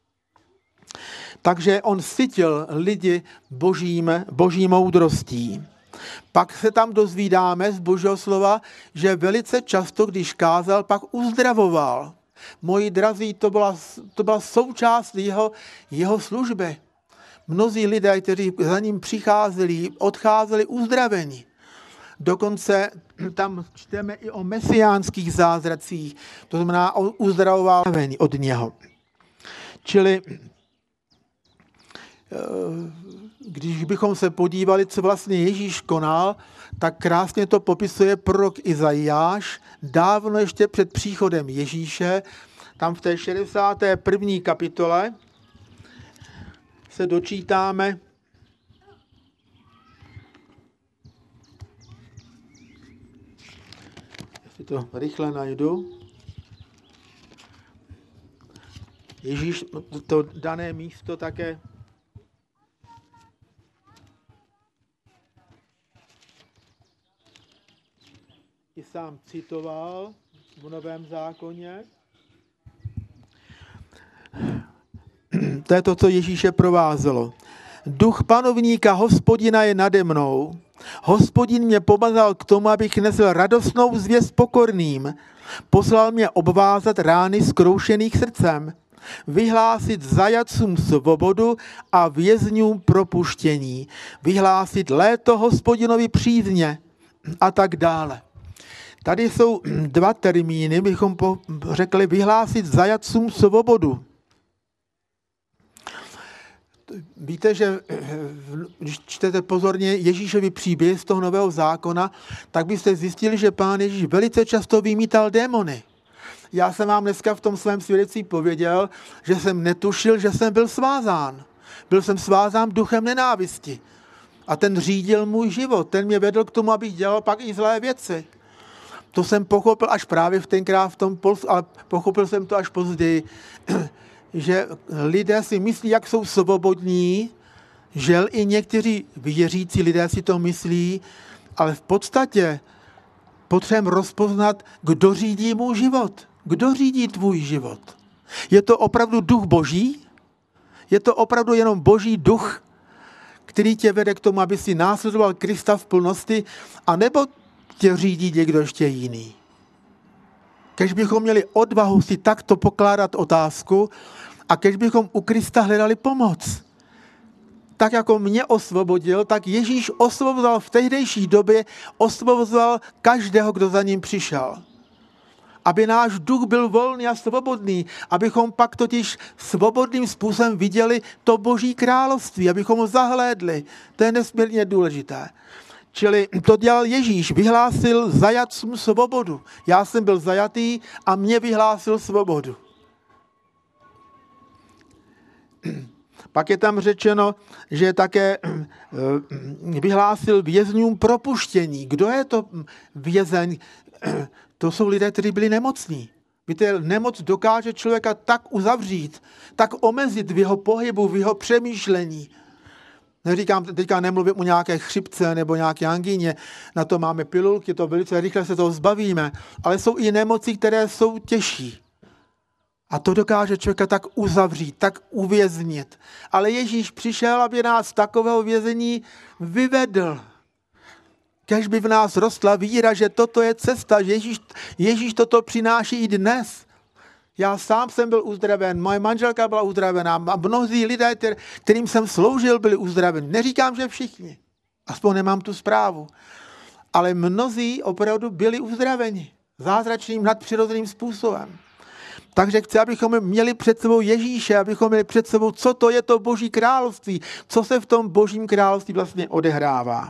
Takže on sytil lidi boží moudrostí. Pak se tam dozvídáme z Božího slova, že velice často, když kázal, pak uzdravoval. Moji drazí, to byla součást jeho služby. Mnozí lidé, kteří za ním přicházeli, odcházeli uzdraveni. Dokonce tam čteme i o mesiánských zázracích, to znamená o uzdravování od něho. Čili když bychom se podívali, co vlastně Ježíš konal, tak krásně to popisuje prorok Izajáš, dávno ještě před příchodem Ježíše, tam v té 61. kapitole se dočítáme, jestli to rychle najdu, Ježíš to dané místo také i sám citoval v Novém zákoně. To je to, co Ježíše provázelo. Duch panovníka Hospodina je nade mnou. Hospodin mě pomazal k tomu, abych nesl radostnou zvěst pokorným. Poslal mě obvázat rány zkroušených srdcem. Vyhlásit zajatcům svobodu a vězňům propuštění. Vyhlásit léto Hospodinovi přízně a tak dále. Tady jsou dva termíny, bychom řekli vyhlásit zajatcům svobodu. Víte, že když čtete pozorně Ježíšovi příběh z toho Nového zákona, tak byste zjistili, že Pán Ježíš velice často vymítal démony. Já jsem vám dneska v tom svém svědectví pověděl, že jsem netušil, že jsem byl svázán. Byl jsem svázán duchem nenávisti. A ten řídil můj život. Ten mě vedl k tomu, abych dělal pak i zlé věci. To jsem pochopil až právě tenkrát v tom Polsku, ale pochopil jsem to až později, že lidé si myslí, jak jsou svobodní, že i někteří věřící lidé si to myslí, ale v podstatě potřebujeme rozpoznat, kdo řídí můj život, kdo řídí tvůj život. Je to opravdu duch Boží? Je to opravdu jenom Boží duch, který tě vede k tomu, aby si následoval Krista v plnosti, anebo tě řídí někdo ještě jiný? Kež bychom měli odvahu si takto pokládat otázku a kež bychom u Krista hledali pomoc. Tak jako mě osvobodil, tak Ježíš osvobozoval v tehdejší době, osvobozoval každého, kdo za ním přišel. Aby náš duch byl volný a svobodný, abychom pak totiž svobodným způsobem viděli to Boží království, abychom ho zahlédli. To je nesmírně důležité. Čili to dělal Ježíš, vyhlásil zajatcům svobodu. Já jsem byl zajatý a mě vyhlásil svobodu. Pak je tam řečeno, že také vyhlásil vězňům propuštění. Kdo je to vězeň? To jsou lidé, kteří byli nemocní. Víte, nemoc dokáže člověka tak uzavřít, tak omezit v jeho pohybu, v jeho přemýšlení. Neříkám, teďka nemluvím o nějaké chřipce nebo nějaké angíně, na to máme pilulky, to velice rychle se toho zbavíme, ale jsou i nemoci, které jsou těžší. A to dokáže člověka tak uzavřít, tak uvěznit. Ale Ježíš přišel, aby nás z takového vězení vyvedl. Kéž by v nás rostla víra, že toto je cesta, že Ježíš toto přináší i dnes. Já sám jsem byl uzdraven, moje manželka byla uzdravená a mnozí lidé, kterým jsem sloužil, byli uzdraveni. Neříkám, že všichni, aspoň nemám tu zprávu, ale mnozí opravdu byli uzdraveni zázračným nadpřirozeným způsobem. Takže chci, abychom měli před sebou Ježíše, abychom měli před sebou, co to je to Boží království, co se v tom Božím království vlastně odehrává.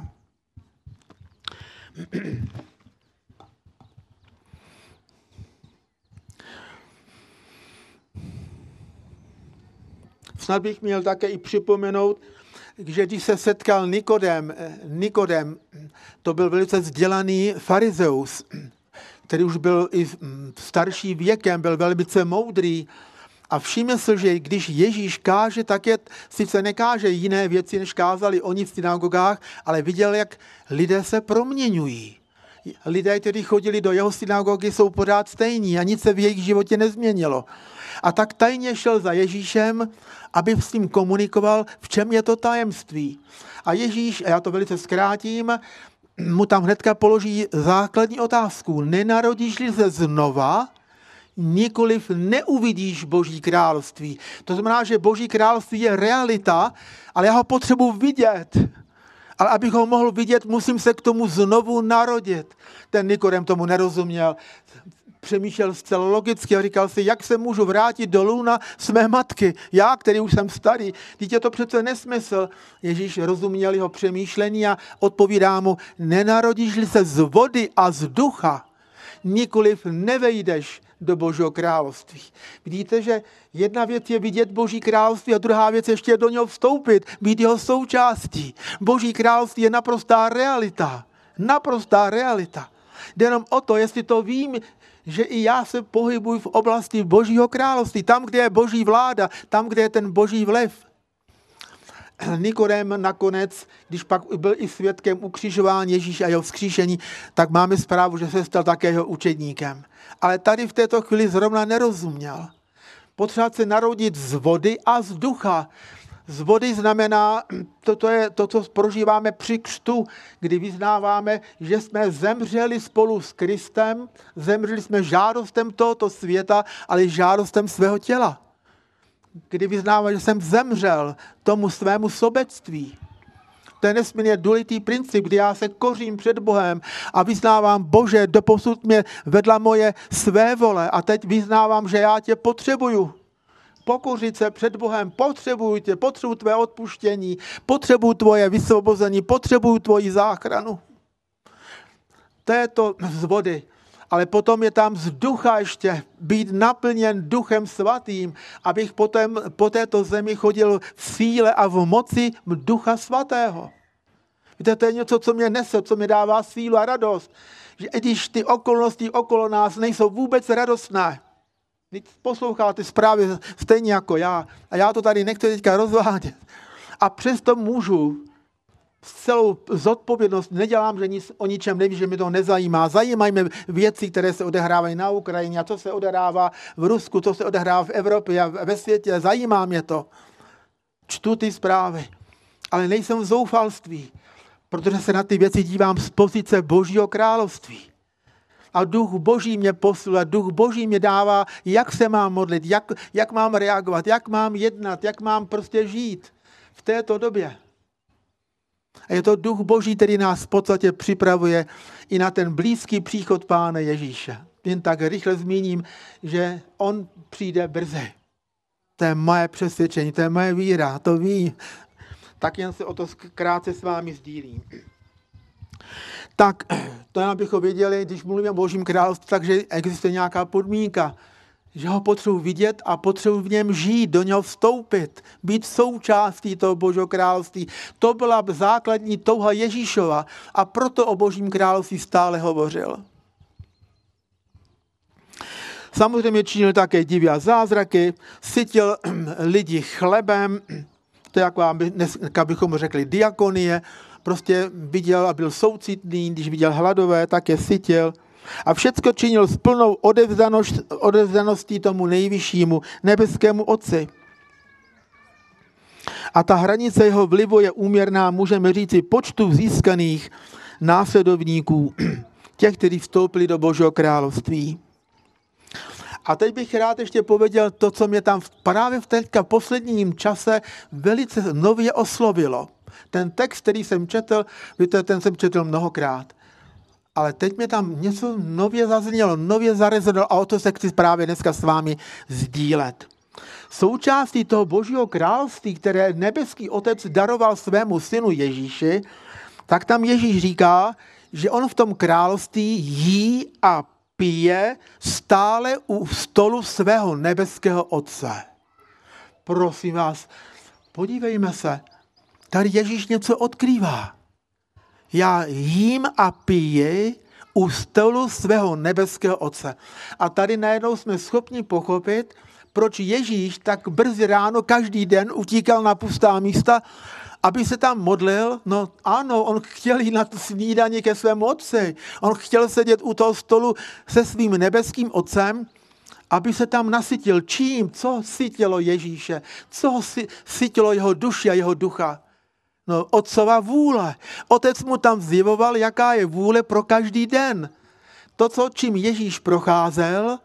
Snad bych měl také i připomenout, že když se setkal Nikodem, to byl velice vzdělaný farizeus, který už byl i starší věkem, byl velice moudrý a všiml si, že když Ježíš káže, tak je, sice nekáže jiné věci, než kázali oni v synagogách, ale viděl, jak lidé se proměňují. Lidé, kteří chodili do jeho synagogy, jsou pořád stejní a nic se v jejich životě nezměnilo. A tak tajně šel za Ježíšem, aby s ním komunikoval, v čem je to tajemství. A Ježíš, a já to velice zkrátím, mu tam hnedka položí základní otázku. Nenarodíš-li se znova, nikoliv neuvidíš Boží království. To znamená, že Boží království je realita, ale já ho potřebuji vidět. Ale abych ho mohl vidět, musím se k tomu znovu narodit. Ten Nikodem tomu nerozuměl. Přemýšlel zcela logicky a říkal si, jak se můžu vrátit do lůna své matky. Já, který už jsem starý, teď je to přece nesmysl. Ježíš rozuměl jeho přemýšlení a odpovídá mu, nenarodíš-li se z vody a z ducha, nikoliv nevejdeš do Božího království. Vidíte, že jedna věc je vidět Boží království a druhá věc ještě do něho vstoupit, být jeho součástí. Boží království je naprostá realita. Naprostá realita. Jde jenom o to, jestli to vím, že i já se pohybuji v oblasti Božího království, tam, kde je Boží vláda, tam, kde je ten Boží vliv. Nikodem nakonec, když pak byl i svědkem ukřižování Ježíše a jeho vzkříšení, tak máme zprávu, že se stal také jeho učedníkem. Ale tady v této chvíli zrovna nerozuměl. Potřeba se narodit z vody a z ducha. Z vody znamená, to je to, co prožíváme při křtu, kdy vyznáváme, že jsme zemřeli spolu s Kristem, zemřeli jsme žádostem tohoto světa, ale žádostem svého těla. Kdy vyznáváme, že jsem zemřel tomu svému sobectví. To je nesmírně důležitý princip, kdy já se kořím před Bohem a vyznávám, Bože, doposud mě vedla moje své vole a teď vyznávám, že já tě potřebuju. Pokořit se před Bohem, potřebuji tě, potřebuji tvé odpuštění, potřebuji tvoje vysvobození, potřebuji tvoji záchranu. To je to z vody. Ale potom je tam z ducha ještě být naplněn Duchem Svatým, abych potom po této zemi chodil v síle a v moci Ducha Svatého. Víte, to je něco, co mě nese, co mi dává sílu a radost. Že když ty okolnosti okolo nás nejsou vůbec radostné, když posloucháte zprávy stejně jako já, a já to tady nechci teďka rozvádět, a přesto můžu s celou zodpovědnost, nedělám, že nic o ničem nevím, že mi to nezajímá. Zajímají mě věci, které se odehrávají na Ukrajině a co se odehrává v Rusku, co se odehrává v Evropě a ve světě. Zajímá mě to. Čtu ty zprávy, ale nejsem v zoufalství, protože se na ty věci dívám z pozice Božího království. A Duch Boží mě posiluje, Duch Boží mě dává, jak se mám modlit, jak mám reagovat, jak mám jednat, jak mám prostě žít v této době. A je to Duch Boží, který nás v podstatě připravuje i na ten blízký příchod Pána Ježíše. Jen tak rychle zmíním, že on přijde brzy. To je moje přesvědčení, to je moje víra, to vím. Tak jen se o to krátce s vámi sdílím. Tak to abychom věděli, když mluvíme o Božím království, takže existuje nějaká podmínka, že ho potřebuji vidět a potřebuji v něm žít, do něho vstoupit, být součástí toho Božího království. To byla základní touha Ježíšova a proto o Božím království stále hovořil. Samozřejmě činil také divy a zázraky, sytil lidi chlebem, to je jako dneska bychom řekli diakonie, prostě viděl a byl soucitný, když viděl hladové, tak je sytil. A všecko činil s plnou odevzdaností tomu nejvyššímu nebeskému Otci. A ta hranice jeho vlivu je úměrná, můžeme říci, počtu získaných následovníků, těch, kteří vstoupili do Božího království. A teď bych rád ještě pověděl to, co mě tam právě v teďka posledním čase velice nově oslovilo. Ten text, který jsem četl, víte, ten jsem četl mnohokrát. Ale teď mě tam něco nově zaznělo, nově zarezonovalo a o to se chci právě dneska s vámi sdílet. Součástí toho Božího království, které nebeský Otec daroval svému synu Ježíši, tak tam Ježíš říká, že on v tom království jí a pije stále u stolu svého nebeského Otce. Prosím vás, podívejme se, tady Ježíš něco odkrývá. Já jím a piji u stolu svého nebeského Otce. A tady najednou jsme schopni pochopit, proč Ježíš tak brzy ráno každý den utíkal na pustá místa, aby se tam modlil. No ano, on chtěl jít na snídani ke svému Otci. On chtěl sedět u toho stolu se svým nebeským Otcem, aby se tam nasytil. Čím? Co sytilo Ježíše? Co sytilo jeho duši a jeho ducha? No, Otcova vůle. Otec mu tam zjevoval, jaká je vůle pro každý den. To, čím Ježíš procházel,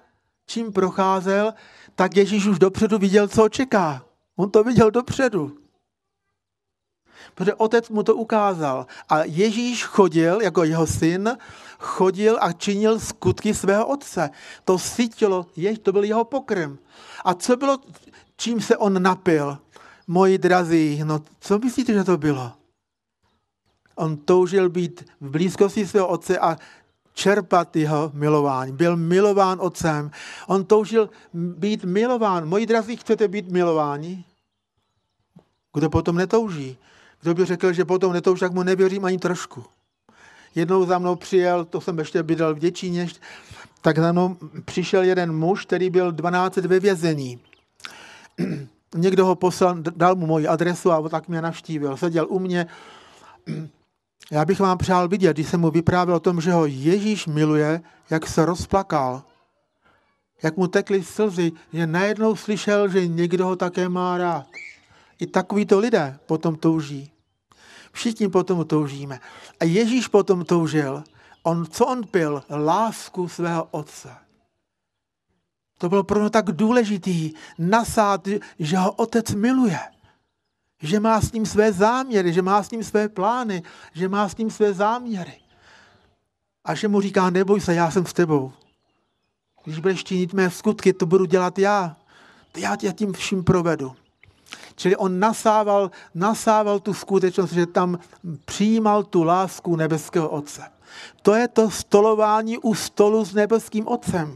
tak Ježíš už dopředu viděl, co čeká. On to viděl dopředu. Protože Otec mu to ukázal. A Ježíš chodil, jako jeho syn, chodil a činil skutky svého Otce. To sytilo, to byl jeho pokrm. A co bylo, čím se on napil? Moji drazí, no co myslíte, že to bylo? On toužil být v blízkosti svého Otce a čerpat jeho milování. Byl milován Otcem. On toužil být milován. Moji drazí, chcete být milováni? Kdo potom netouží? Kdo by řekl, že potom netouží, tak mu nevěřím ani trošku. Jednou za mnou přijel, to jsem ještě bydlel v Děčíně, tak za mnou přišel jeden muž, který byl 12 let ve vězení. Někdo ho poslal, dal mu moji adresu a tak mě navštívil. Seděl u mě. Já bych vám přál vidět, když jsem mu vyprávěl o tom, že ho Ježíš miluje, jak se rozplakal. Jak mu tekly slzy, že najednou slyšel, že někdo ho také má rád. I takovýto lidé potom touží. Všichni potom toužíme. A Ježíš potom toužil. Co on pil? Lásku svého Otce. To bylo pro něj tak důležitý nasát, že ho Otec miluje. Že má s ním své záměry, že má s ním své plány, že má s ním své záměry. A že mu říká, neboj se, já jsem s tebou. Když budeš činit mé skutky, to budu dělat já. Já tě tím vším provedu. Čili on nasával tu skutečnost, že tam přijímal tu lásku nebeského Otce. To je to stolování u stolu s nebeským Otcem.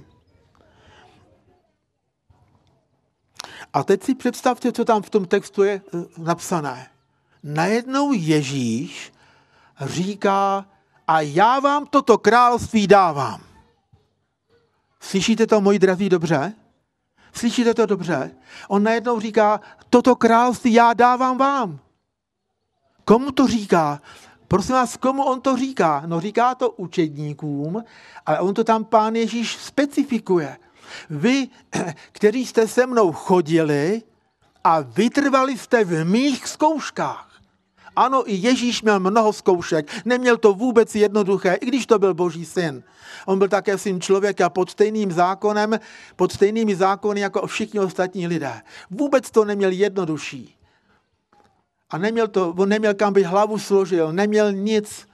A teď si představte, co tam v tom textu je napsané. Najednou Ježíš říká, a já vám toto království dávám. Slyšíte to, moji drazí, dobře? Slyšíte to dobře? On najednou říká, toto království já dávám vám. Komu to říká? Prosím vás, komu on to říká? No říká to učedníkům, ale on to tam Pán Ježíš specifikuje. Vy, kteří jste se mnou chodili a vytrvali jste v mých zkouškách. Ano, i Ježíš měl mnoho zkoušek. Neměl to vůbec jednoduché, i když to byl Boží syn. On byl také syn člověka pod stejnými zákony jako všichni ostatní lidé. Vůbec to neměl jednodušší. A on neměl kam by hlavu složil, neměl nic.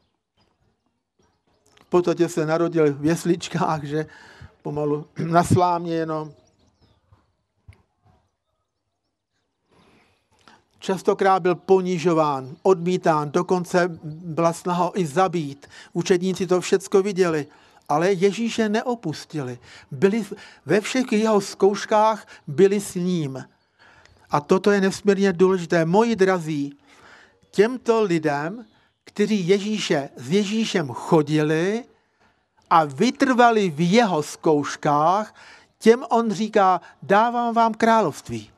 V podstatě se narodil v jesličkách, že pomalu na slámě jenom. častokrát byl ponižován, odmítán, dokonce byla snaha ho i zabít. Učedníci to všecko viděli, ale Ježíše neopustili. Byli ve všech jeho zkouškách byli s ním. A toto je nesmírně důležité. Moji drazí, těmto lidem, kteří s Ježíšem chodili a vytrvali v jeho zkouškách, těm on říká, dávám vám království.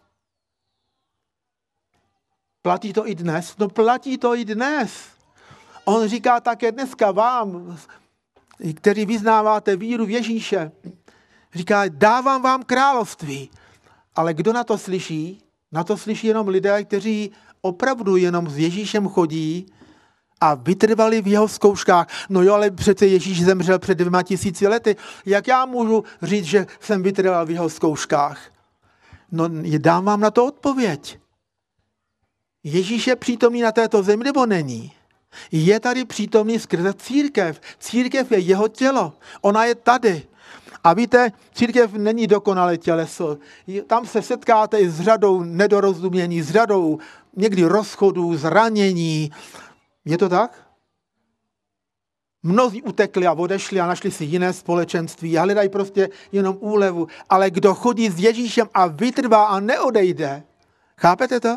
Platí to i dnes? No platí to i dnes. On říká také dneska vám, kteří vyznáváte víru v Ježíše, říká, dávám vám království. Ale kdo na to slyší? Na to slyší jenom lidé, kteří opravdu jenom s Ježíšem chodí a vytrvali v jeho zkouškách. No jo, ale přece Ježíš zemřel před 2000 lety. Jak já můžu říct, že jsem vytrval v jeho zkouškách? No, dám vám na to odpověď. Ježíš je přítomný na této zemi, nebo není? Je tady přítomný skrze církev. Církev je jeho tělo. Ona je tady. A víte, církev není dokonalé těleso. Tam se setkáte i s řadou nedorozumění, s řadou někdy rozchodů, zranění. Je to tak? Mnozí utekli a odešli a našli si jiné společenství a hledají prostě jenom úlevu. Ale kdo chodí s Ježíšem a vytrvá a neodejde, chápete to?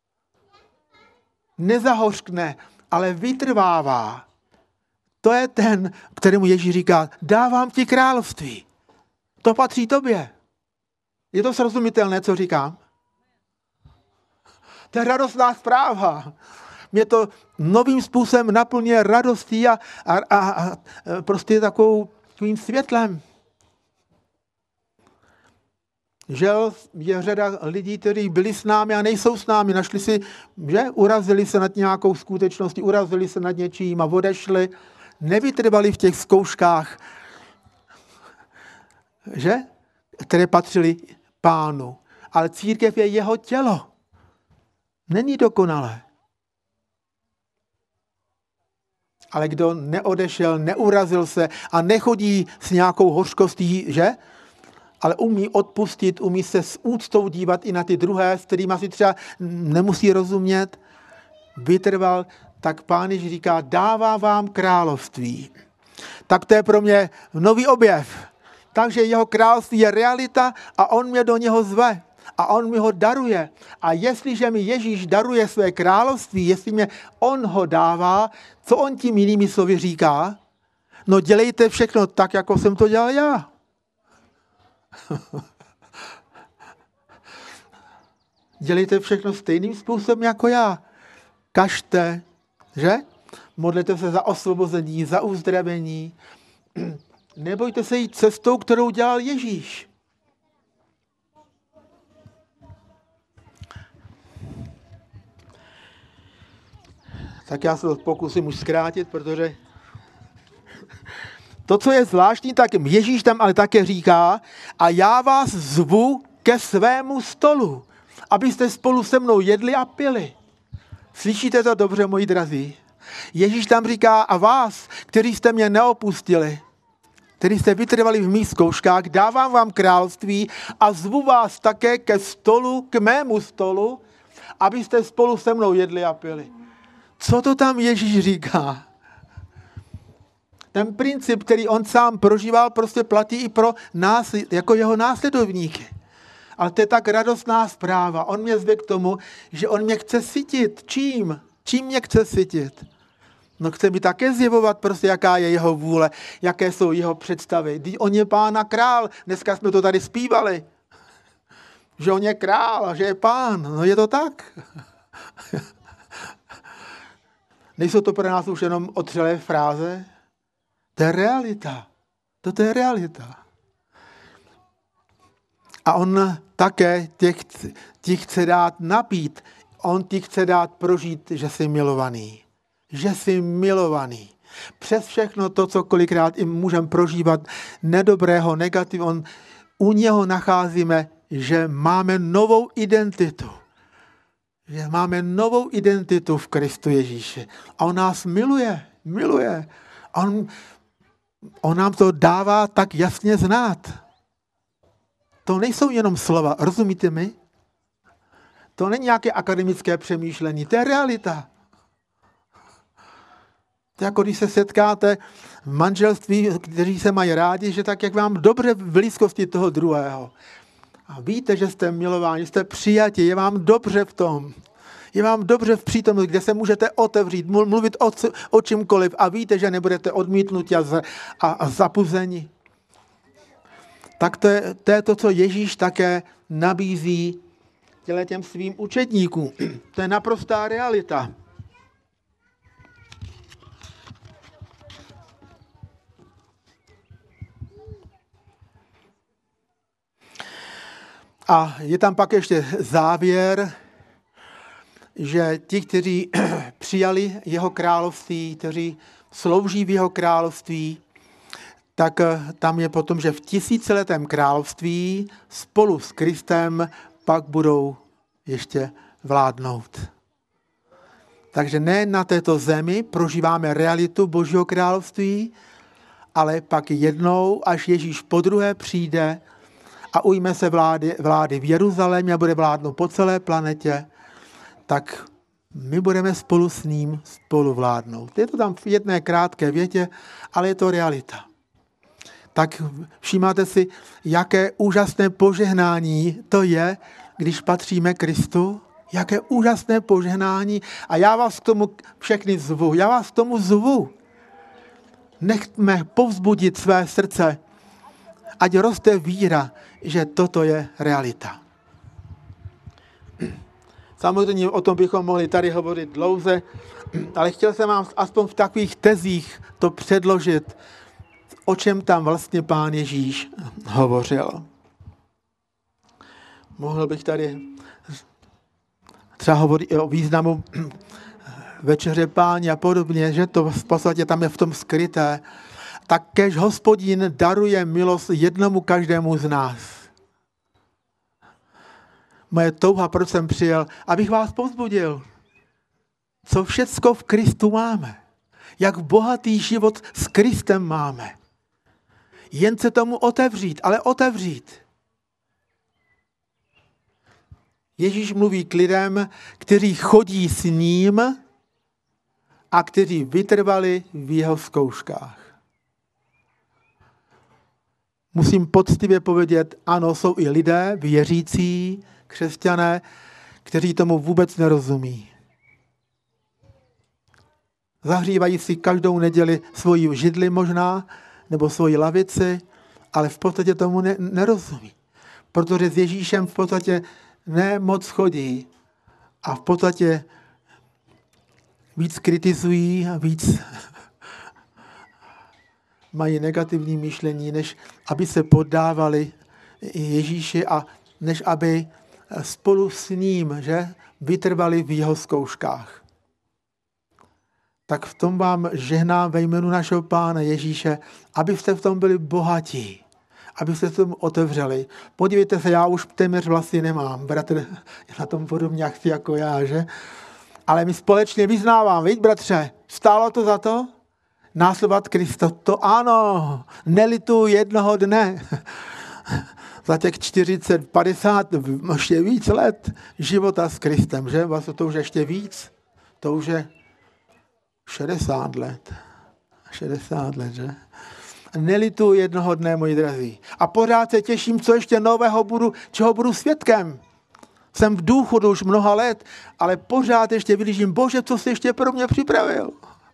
Nezahořkne, ale vytrvává. To je ten, kterému Ježíš říká, dávám ti království. To patří tobě. Je to srozumitelné, co říkám? To je radostná zpráva. Mě to novým způsobem naplňuje radostí a prostě takovým světlem. Žel je řada lidí, kteří byli s námi a nejsou s námi. Našli si, že urazili se nad nějakou skutečností, urazili se nad něčím a odešli. Nevytrvali v těch zkouškách, že? Které patřily Pánu. Ale církev je jeho tělo. Není dokonalé. Ale kdo neodešel, neurazil se a nechodí s nějakou hořkostí, že? Ale umí odpustit, umí se s úctou dívat i na ty druhé, s kterými si třeba nemusí rozumět, vytrval, tak Pán Ježíš říká, dává vám království. Tak to je pro mě nový objev. Takže jeho království je realita a on mě do něho zve. A on mi ho daruje. A jestliže mi Ježíš daruje své království, jestli mě on ho dává, co on tím jinými slovy říká? No dělejte všechno tak, jako jsem to dělal já. Dělejte všechno stejným způsobem jako já. Kažte, že? Modlete se za osvobození, za uzdravení. Nebojte se jít cestou, kterou dělal Ježíš. Tak já se to pokusím už zkrátit, protože to, co je zvláštní, tak Ježíš tam ale také říká, a já vás zvu ke svému stolu, abyste spolu se mnou jedli a pili. Slyšíte to dobře, moji drazí? Ježíš tam říká, a vás, kteří jste mě neopustili, kteří jste vytrvali v mých zkouškách, dávám vám království a zvu vás také ke stolu, k mému stolu, abyste spolu se mnou jedli a pili. Co to tam Ježíš říká? Ten princip, který on sám prožíval, prostě platí i pro nás, jako jeho následovníky. Ale to je tak radostná zpráva. On mě zve k tomu, že on mě chce sytit. Čím? Čím mě chce sytit? No chce mi také zjevovat prostě, jaká je jeho vůle, jaké jsou jeho představy. On je Pán a král. Dneska jsme to tady zpívali. Že on je král a že je Pán. No je to tak. Nejsou to pro nás už jenom otřelé fráze? To je realita. Toto je realita. A on také ti chce dát napít. On ti chce dát prožít, že jsi milovaný. Že jsi milovaný. Přes všechno to, co kolikrát i můžeme prožívat nedobrého, negativního, u něho nacházíme, že máme novou identitu. Že máme novou identitu v Kristu Ježíši. A on nás miluje. On nám to dává tak jasně znát. To nejsou jenom slova, rozumíte mi? To není nějaké akademické přemýšlení, to je realita. To je jako když se setkáte v manželství, kteří se mají rádi, že tak, jak vám dobře v blízkosti toho druhého. A víte, že jste milováni, jste přijati, je vám dobře v tom. Je vám dobře v přítomnosti, kde se můžete otevřít, mluvit o čemkoliv a víte, že nebudete odmítnuti a zapuzeni. Tak to je to, co Ježíš také nabízí těm svým učedníkům. To je naprostá realita. A je tam pak ještě závěr, že ti, kteří přijali jeho království, kteří slouží v jeho království, tak tam je potom, že v tisíciletém království spolu s Kristem pak budou ještě vládnout. Takže ne na této zemi prožíváme realitu Božího království, ale pak jednou, až Ježíš podruhé přijde a ujme se vlády v Jeruzalémě a bude vládnout po celé planetě, tak my budeme spolu s ním spolu vládnout. Je to tam v jedné krátké větě, ale je to realita. Tak všímáte si, jaké úžasné požehnání to je, když patříme Kristu? Jaké úžasné požehnání. A já vás k tomu všechny zvu. Já vás k tomu zvu. Nechme povzbudit své srdce, ať roste víra, že toto je realita. Samozřejmě o tom bychom mohli tady hovořit dlouze, ale chtěl jsem vám aspoň v takových tezích to předložit, o čem tam vlastně Pán Ježíš hovořil. Mohl bych tady třeba hovořit o významu večeře Páně a podobně, že to v podstatě tam je v tom skryté. Tak kéž Hospodin daruje milost jednomu každému z nás. Moje touha, proč jsem přijel, abych vás povzbudil. Co všecko v Kristu máme. Jak bohatý život s Kristem máme. Jen se tomu otevřít, ale otevřít. Ježíš mluví k lidem, kteří chodí s ním a kteří vytrvali v jeho zkouškách. Musím poctivě povědět, ano, jsou i lidé, věřící, křesťané, kteří tomu vůbec nerozumí. Zahřívají si každou neděli svoji židli možná, nebo svoji lavici, ale v podstatě tomu nerozumí. Protože s Ježíšem v podstatě nemoc chodí a v podstatě víc kritizují a víc mají negativní myšlení, než aby se poddávali Ježíši a než aby spolu s ním, že, vytrvali v jeho zkouškách. Tak v tom vám žehnám ve jménu našeho Pána Ježíše, abyste v tom byli bohatí, abyste se tomu otevřeli. Podívejte se, já už téměř vlasy nemám, bratr je na tom podobně jako já, že? Ale my společně vyznávám, viď, bratře, stálo to za to? Následovat Krista, to ano, nelituji jednoho dne. Za těch 40, 50, ještě víc let života s Kristem, že? Vlastně to už ještě víc, to už je 60 let. 60 let, že? Nelituji jednoho dne, moji drazí. A pořád se těším, co ještě nového čeho budu svědkem. Jsem v důchodu už mnoha let, ale pořád ještě vidím, Bože, co jsi ještě pro mě připravil?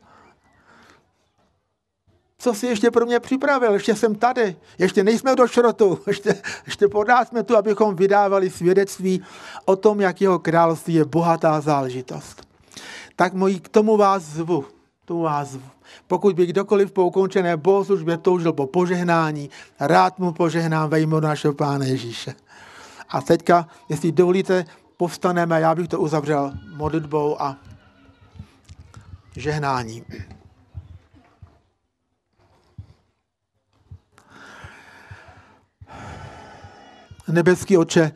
Co jsi ještě pro mě připravil? Ještě jsem tady. Ještě nejsme do šrotu. Ještě pořád jsme tu, abychom vydávali svědectví o tom, jak jeho království je bohatá záležitost. Tak k tomu vás zvu. Pokud by kdokoliv po ukončené bohoslužbě toužil po požehnání, rád mu požehnám ve jménu našeho Pána Ježíše. A teďka, jestli dovolíte, povstaneme, já bych to uzavřel modlitbou a žehnáním. Nebeský Otče,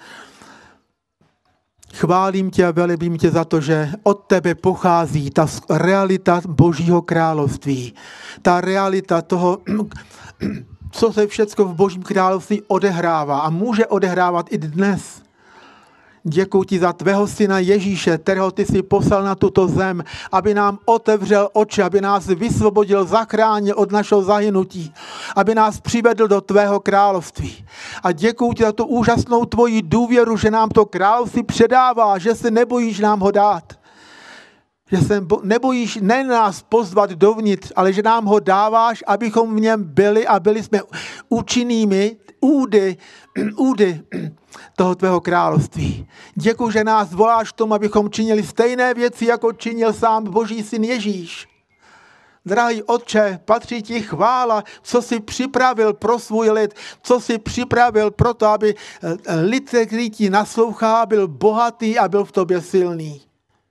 chválím tě a velebím tě za to, že od tebe pochází ta realita Božího království. Ta realita toho, co se všecko v Božím království odehrává a může odehrávat i dnes. Děkuji ti za tvého syna Ježíše, kterého ty jsi poslal na tuto zem, aby nám otevřel oči, aby nás vysvobodil, zachránil od našeho zahynutí, aby nás přivedl do tvého království. A děkuji ti za tu úžasnou tvoji důvěru, že nám to království předává, že se nebojíš nám ho dát. Že se nebojíš ne nás pozvat dovnitř, ale že nám ho dáváš, abychom v něm byli a byli jsme účinnými údy toho tvého království. Děkuji, že nás voláš k tomu, abychom činili stejné věci, jako činil sám Boží syn Ježíš. Drahý Otče, patří ti chvála, co jsi připravil pro svůj lid, co jsi připravil pro to, aby lid, který ti naslouchá, byl bohatý a byl v tobě silný.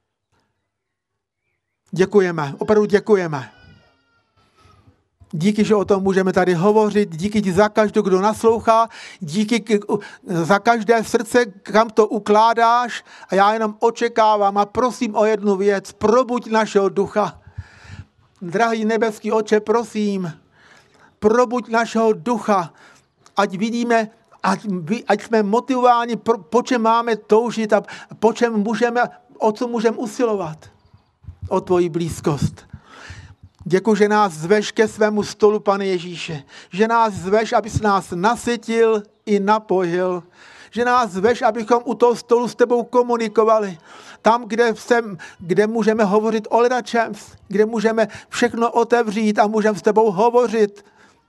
Děkujeme, opravdu děkujeme. Díky, že o tom můžeme tady hovořit, díky ti za každou, kdo naslouchá, díky za každé srdce, kam to ukládáš a já jenom očekávám a prosím o jednu věc, probuď našeho ducha. Drahý nebeský Otče, prosím, probuď našeho ducha, ať vidíme, ať jsme motivováni, po čem máme toužit a o co můžeme usilovat. O tvoji blízkost. Děkuji, že nás zveš ke svému stolu, Pane Ježíše. Že nás zveš, abys nás nasytil i napojil. Že nás zveš, abychom u toho stolu s tebou komunikovali. Tam, kde můžeme hovořit o ledačem, kde můžeme všechno otevřít a můžeme s tebou hovořit.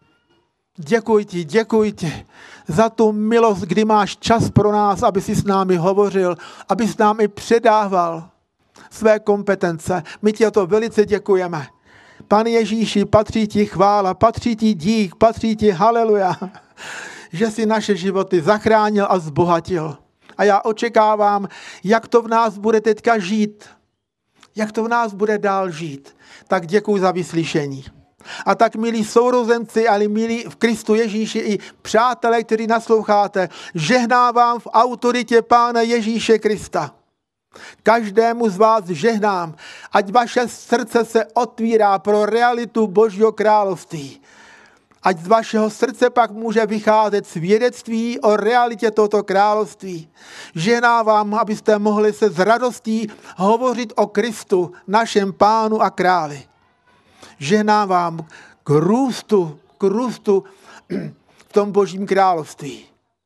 Děkuji ti za tu milost, kdy máš čas pro nás, aby si s námi hovořil, abys nám i předával své kompetence. My ti o to velice děkujeme. Pane Ježíši, patří ti chvála, patří ti dík, patří ti haleluja, že jsi naše životy zachránil a zbohatil. A já očekávám, jak to v nás bude teďka žít, jak to v nás bude dál žít. Tak děkuji za vyslyšení. A tak, milí sourozenci, ale milí v Kristu Ježíši i přátelé, kteří nasloucháte, žehnávám v autoritě Pána Ježíše Krista. Každému z vás žehnám, ať vaše srdce se otvírá pro realitu Božího království. Ať z vašeho srdce pak může vycházet svědectví o realitě tohoto království. Žehnám vám, abyste mohli se s radostí hovořit o Kristu, našem Pánu a Králi. Žehnám vám k růstu v tom Božím království.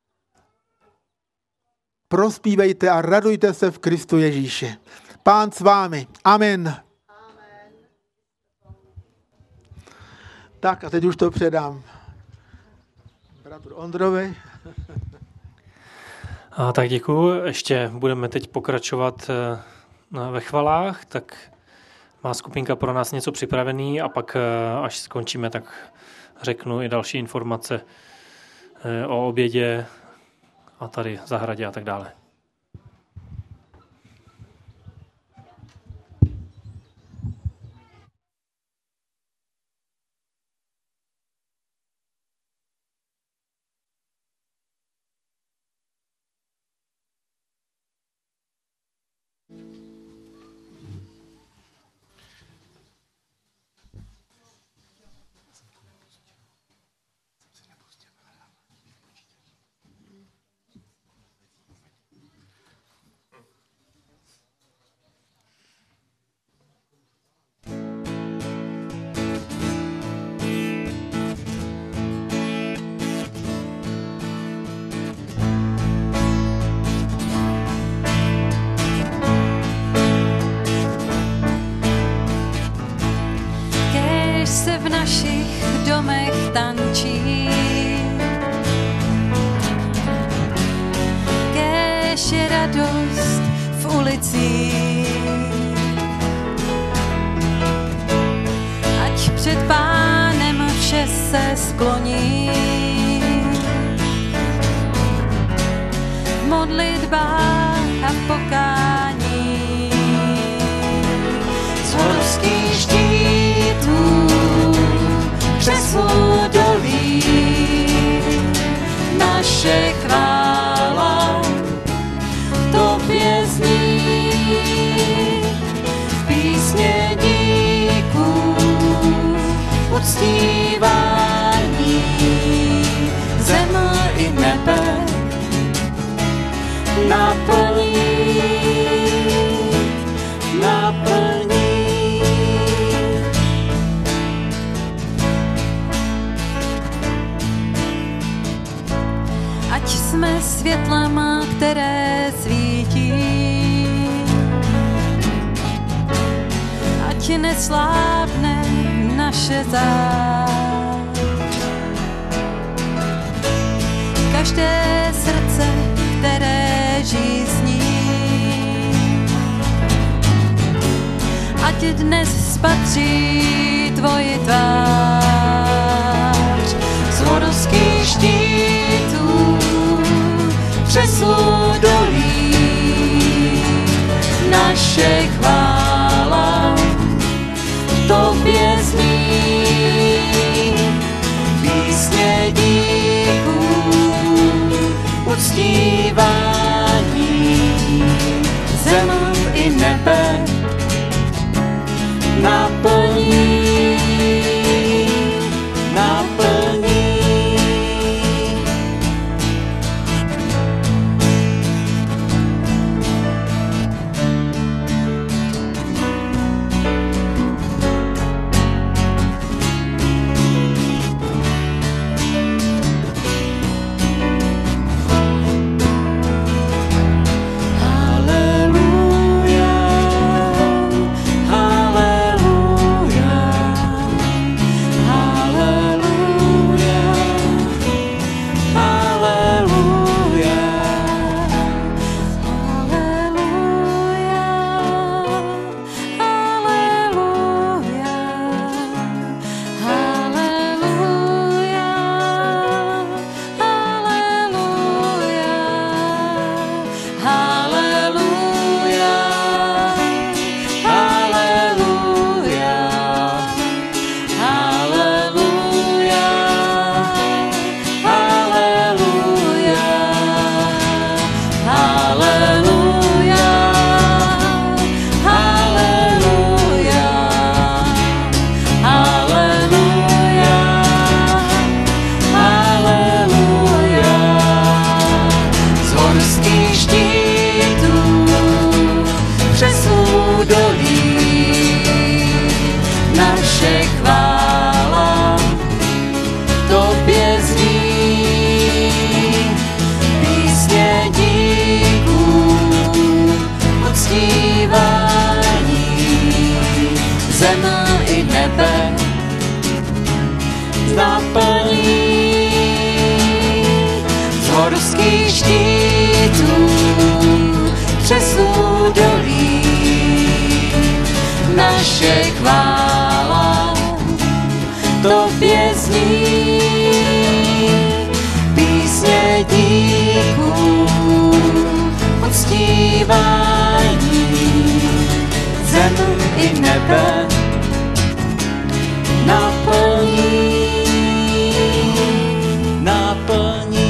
Prospívejte a radujte se v Kristu Ježíše. Pán s vámi. Amen. Tak a teď už to předám bratru Ondrovi. Tak děkuju. Ještě budeme teď pokračovat ve chvalách, tak má skupinka pro nás něco připravený a pak, až skončíme, tak řeknu i další informace o obědě a tady zahradě a tak dále. naplní, naplní. Ať jsme světlama, které svítí, ať neslábne naše zář. Každé srdce, které žízní, ať dnes spatří tvoji tvář. Z horských štítů přes údolí naše chvála tobě zní. Písně díků, uctívání, zem i nebe naplní, naplní. Naše chvála tobě zní, písně díků, uctívání, zem i nebe naplní, naplní.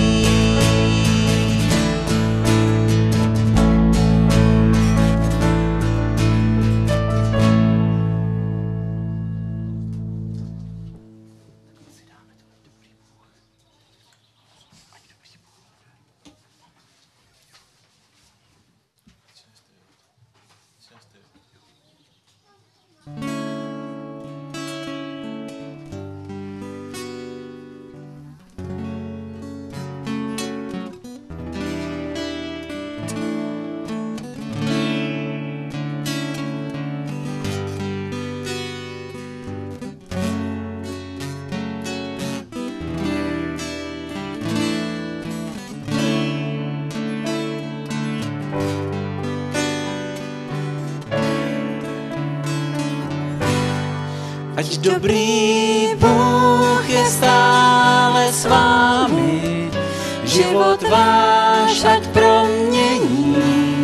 Ať dobrý Bůh je stále s vámi, život váš ať promění,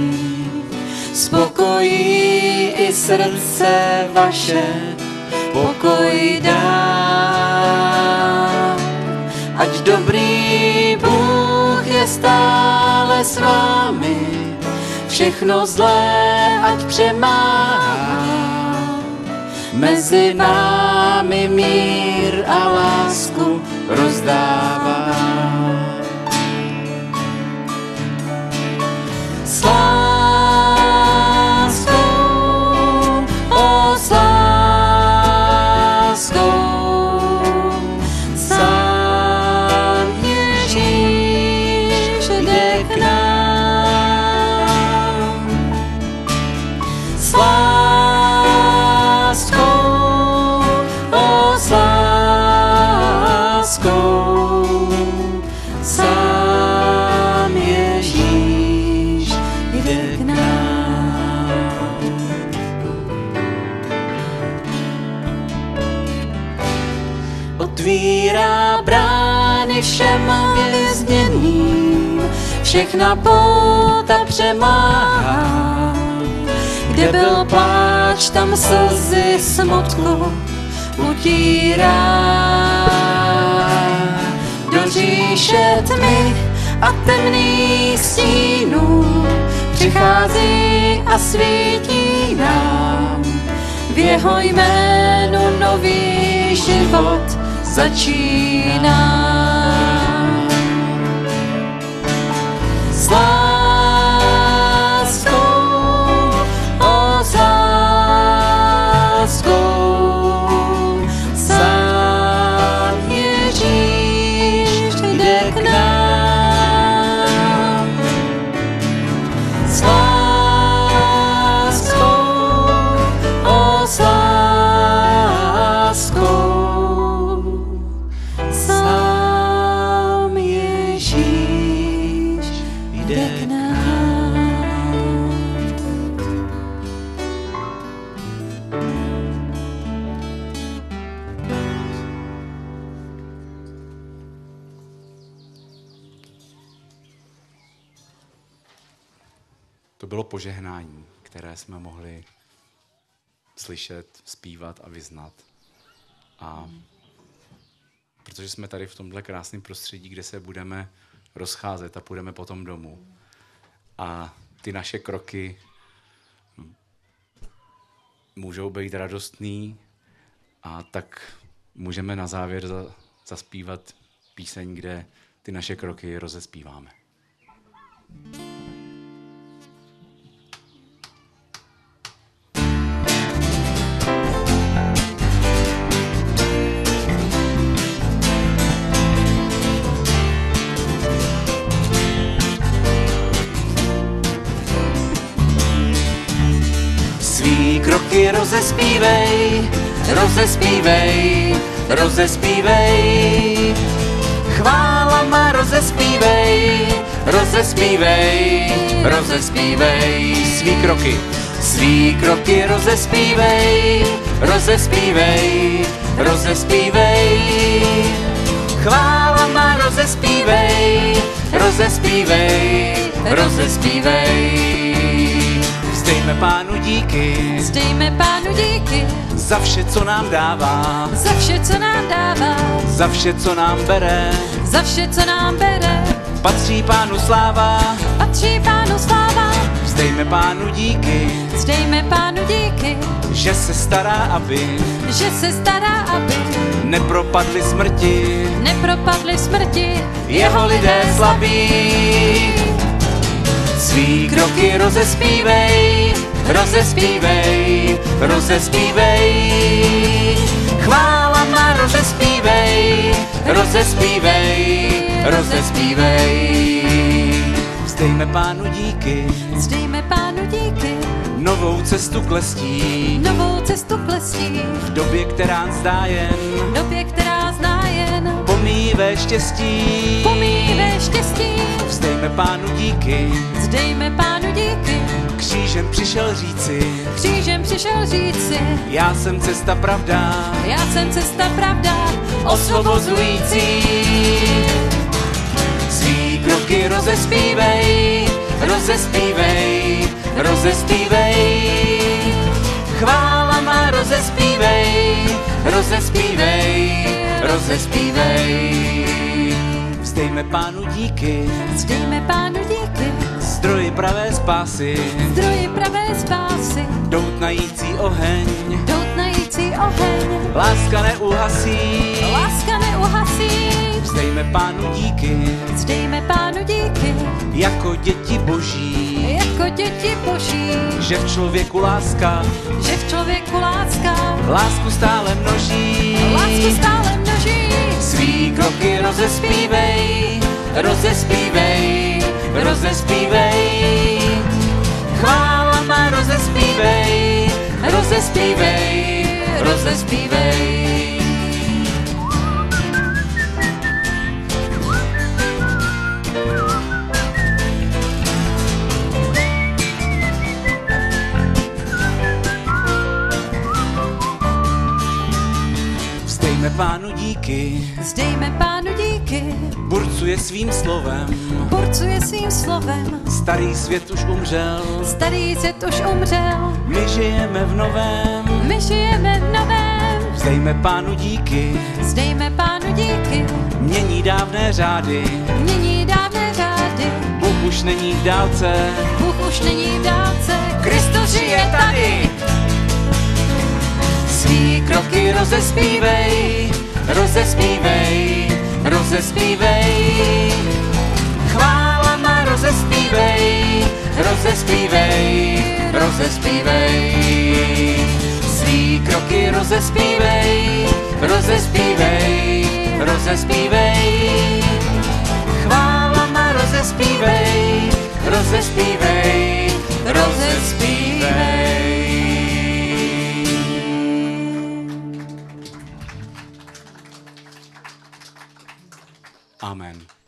spokojí i srdce vaše, pokoj dá. Ať dobrý Bůh je stále s vámi, všechno zlé ať přemáhá, mezi námi mír a lásku rozdává. všechna pouta přemáhá. Kde byl pláč, tam slzy smutku utírá. Do říše tmy a temných stínů přichází a svítí nám. V jeho jménu nový život začíná. S láskou, o s láskou, sám Ježíš jde k nám. S láskou, o s láskou, sám Ježíš jde k nám. To bylo požehnání, které jsme mohli slyšet, zpívat a vyznat. A protože jsme tady v tomhle krásném prostředí, kde se budeme rozcházet a půjdeme potom domů. A ty naše kroky můžou být radostný, a tak můžeme na závěr zaspívat píseň, kde ty naše kroky rozespíváme. Svý kroky rozespívej, rozespívej, rozespívej. Chválama rozespívej, rozespívej, rozespívej. Svý kroky rozespívej, rozespívej, rozespívej. Chválama rozespívej, rozespívej, rozespívej. Vzdejme Pánu díky, Vzdejme Pánu díky za vše, co nám dává, za vše, co nám dává, za vše, co nám bere. za vše, co nám bere. Patří Pánu sláva, Patří Pánu sláva, vzdejme Pánu díky, vzdejme Pánu díky, že se stará, aby že se stará, aby nepropadli smrti nepropadli smrti jeho lidé slabí. Svý kroky rozespívej, rozespívej, rozespívej. Chválama rozespívej, rozespívej, rozespívej. Vzdejme Pánu díky, Vzdejme Pánu díky, novou cestu klestí, novou cestu klestí, v době, která zdá jen v době, která zná jen pomíjivé štěstí. pomíjivé štěstí. Vzdejme Pánu díky, Vzdejme Pánu díky, křížem přišel říci, křížem přišel říci, já jsem cesta, pravda, já jsem cesta, pravda, osvobozující. Svý kroky rozespívej, rozespívej, rozespívej. Chválama rozespívej, rozespívej, rozespívej. Vzdejme Pánu díky, Vzdejme Pánu díky, zdroji pravé spásy, zdroji pravé spásy, doutnající oheň, doutnající oheň, láska neuhasí. láska neuhasí. Vzdejme Pánu díky, Vzdejme Pánu díky, jako děti boží, jako děti boží, že v člověku láska, že v člověku láska, lásku stále množí. lásku stále množí. Svý kroky rozespívej, rozespívej, rozespívej. Chválama rozespívej, rozespívej, rozespívej. Vzdejme Pánu díky, Vzdejme Pánu díky, díky. Burcuje svým slovem, Burcuje svým slovem. starý svět už umřel. Starý svět už umřel. My žijeme v novém, My žijeme v novém. vzdejme Pánu díky. Vzdejme Pánu díky. Mění dávné řády, Mění dávné řády. Bůh už není v dálce. Bůh už není v dálce. Kristus žije tady. Svý kroky rozespívej, rozespívej, rozespívej. Chvála má rozespívej, rozespívej, rozespívej. Svý kroky rozespívej, rozespívej, rozespívej. Chvála má rozespívej, rozespívej, rozespívej. Amen.